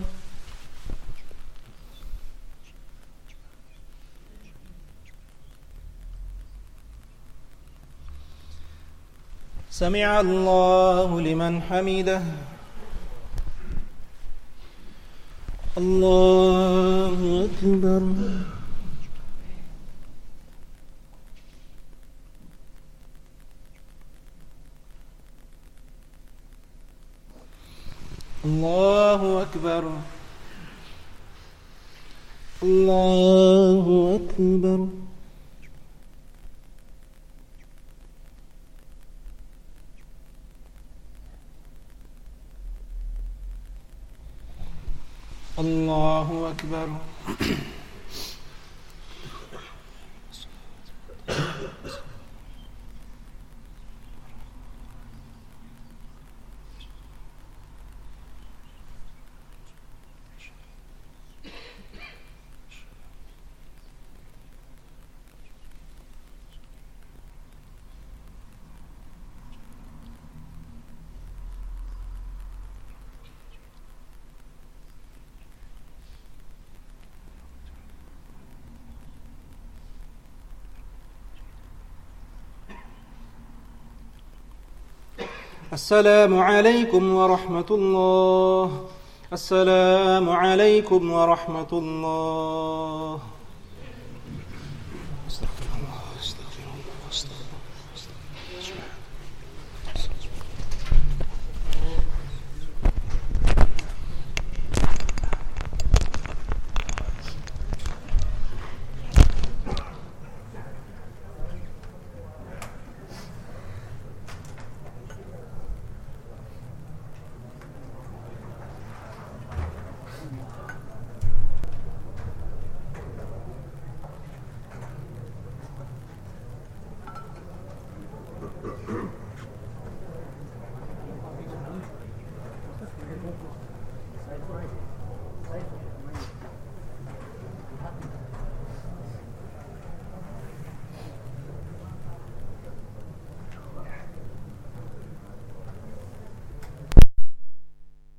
سمع الله لمن حمده. الله أكبر. الله أكبر. الله أكبر. الله أكبر. السلام عليكم ورحمة الله. السلام عليكم ورحمة الله.